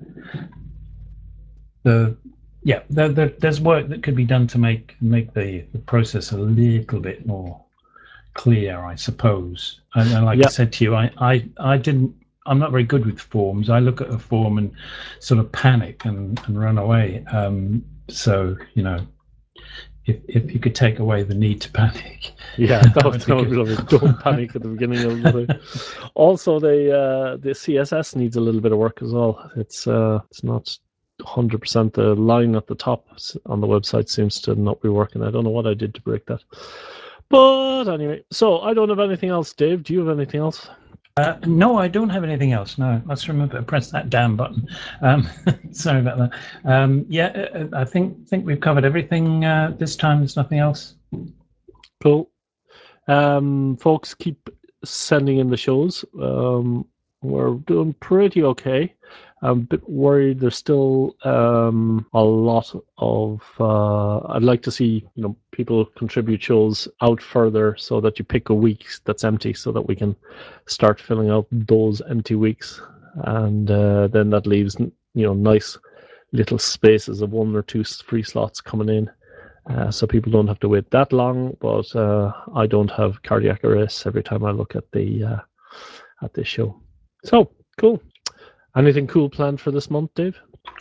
the yeah. There, there, there's work that could be done to make make the, the process a little bit more clear, I suppose. And, and like Yep. I said to you, I, I, I didn't. I'm not very good with forms. I look at a form and sort of panic and, and run away. Um, so you know, if if you could take away the need to panic. Yeah, that, That would, would that be would be good. lovely. Don't panic at the beginning of the thing. Also, the uh, the C S S needs a little bit of work as well. It's uh, it's not one hundred percent. The line at the top on the website seems to not be working. I don't know what I did to break that. But anyway, so I don't have anything else. Dave, do you have anything else? Uh, no, I don't have anything else. No, let's remember to press that damn button. Um, sorry about that. Um, yeah, uh, I think think we've covered everything uh, this time. There's nothing else. Cool. Um, folks, keep sending in the shows. Um, we're doing pretty okay. I'm a bit worried. There's still um, a lot of. Uh, I'd like to see you know people contribute shows out further so that you pick a week that's empty, so that we can start filling out those empty weeks, and uh, then that leaves you know nice little spaces of one or two free slots coming in. Uh, so people don't have to wait that long, but uh, I don't have cardiac arrest every time I look at the uh, at this show. So cool. Anything cool planned for this month, Dave?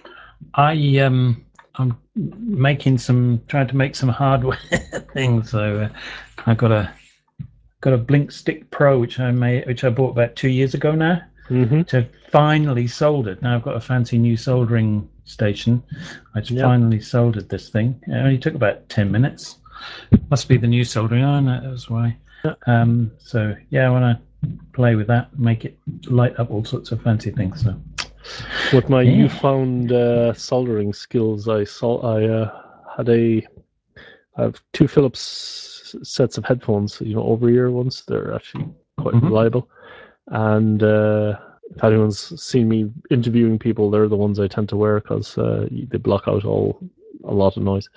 I um I'm making some trying to make some hardware things. So uh, I got a got a Blink Stick Pro which I made which I bought about two years ago now. Mm-hmm. To finally soldered. Now I've got a fancy new soldering station. I just Yep. finally soldered this thing. It only took about ten minutes. Must be the new soldering iron. That's why. Yeah. Um. So yeah, I want to play with that, make it light up all sorts of fancy things. So. With my Yeah. newfound uh, soldering skills, I sol- I uh, had a I have two Philips sets of headphones, you know, over-ear ones. They're actually quite Mhm. reliable. And uh, if anyone's seen me interviewing people, they're the ones I tend to wear because uh, they block out all a lot of noise.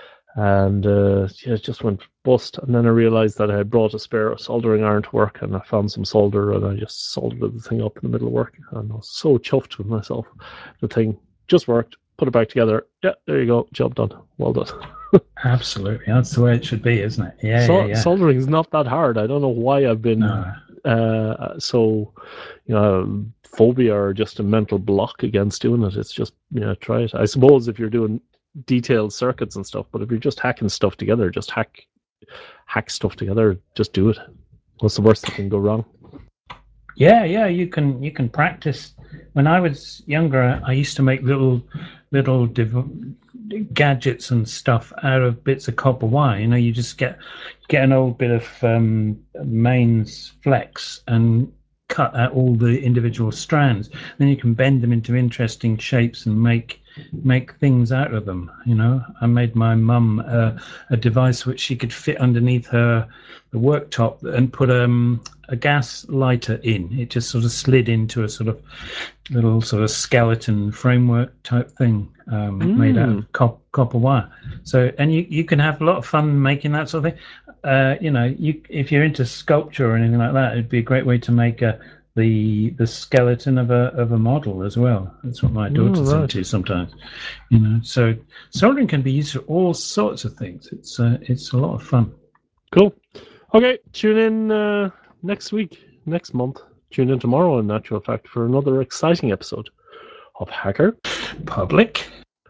And uh, yeah, it just went bust. And then I realized that I had brought a spare soldering iron to work, and I found some solder, and I just soldered the thing up in the middle of work. And I was so chuffed with myself. The thing just worked. Put it back together. Yeah, there you go. Job done. Well done. Absolutely, that's the way it should be, isn't it? Yeah, so, yeah, yeah. Soldering is not that hard. I don't know why I've been No. uh, so, you know, phobia or just a mental block against doing it. It's just, you know, try it. I suppose if you're doing detailed circuits and stuff, but if you're just hacking stuff together, just hack hack stuff together. Just do it. What's the worst that can go wrong? Yeah, yeah. You can you can practice. When I was younger, I used to make little little div- gadgets and stuff out of bits of copper wire. You know, you just get get an old bit of um, mains flex and cut out all the individual strands. Then you can bend them into interesting shapes and make make things out of them. You know, I made my mum uh, a device which she could fit underneath her the worktop and put um, a gas lighter in. It just sort of slid into a sort of little sort of skeleton framework type thing um, Mm. made out of cop- copper wire. So, and you, you can have a lot of fun making that sort of thing. Uh, you know, you if you're into sculpture or anything like that, it'd be a great way to make a the the skeleton of a of a model as well. That's what my daughter's right. into sometimes. You know, so soldering can be used for all sorts of things. It's uh, it's a lot of fun. Cool. Okay, tune in uh, next week, next month. Tune in tomorrow, in actual fact, for another exciting episode of Hacker Public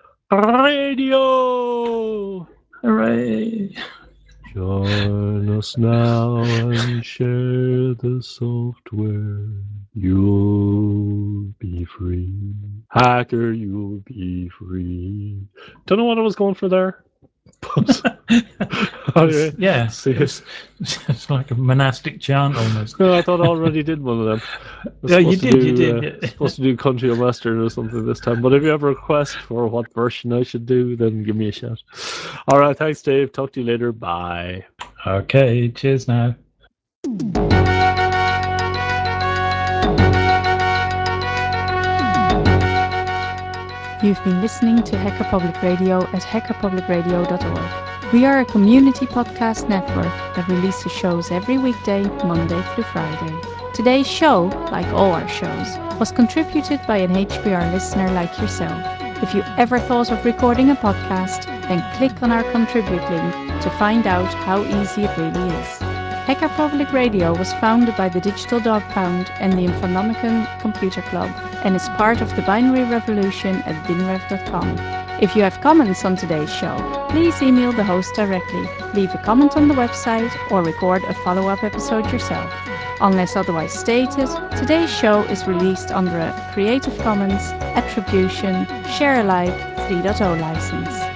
Radio. Hooray! Join us now and share the software. You'll be free. Hacker, you'll be free. Don't know what I was going for there. But anyway, Yeah, see it was, it's like a monastic chant almost. No, I thought I already did one of them. I was Yeah, you supposed to did, do, you did, uh, yeah. supposed to do country or western or something this time. But if you have a request for what version I should do, then give me a shout. All right, thanks, Dave. Talk to you later. Bye. Okay, cheers now. You've been listening to Hacker Public Radio at hacker public radio dot org. We are a community podcast network that releases shows every weekday, Monday through Friday. Today's show, like all our shows, was contributed by an H P R listener like yourself. If you ever thought of recording a podcast, then click on our contribute link to find out how easy it really is. Hacker Public Radio was founded by the Digital Dog Pound and the Infonomicon Computer Club and is part of the binary revolution at binrev dot com. If you have comments on today's show, please email the host directly, leave a comment on the website, or record a follow-up episode yourself. Unless otherwise stated, today's show is released under a Creative Commons Attribution Share Alike three point oh license.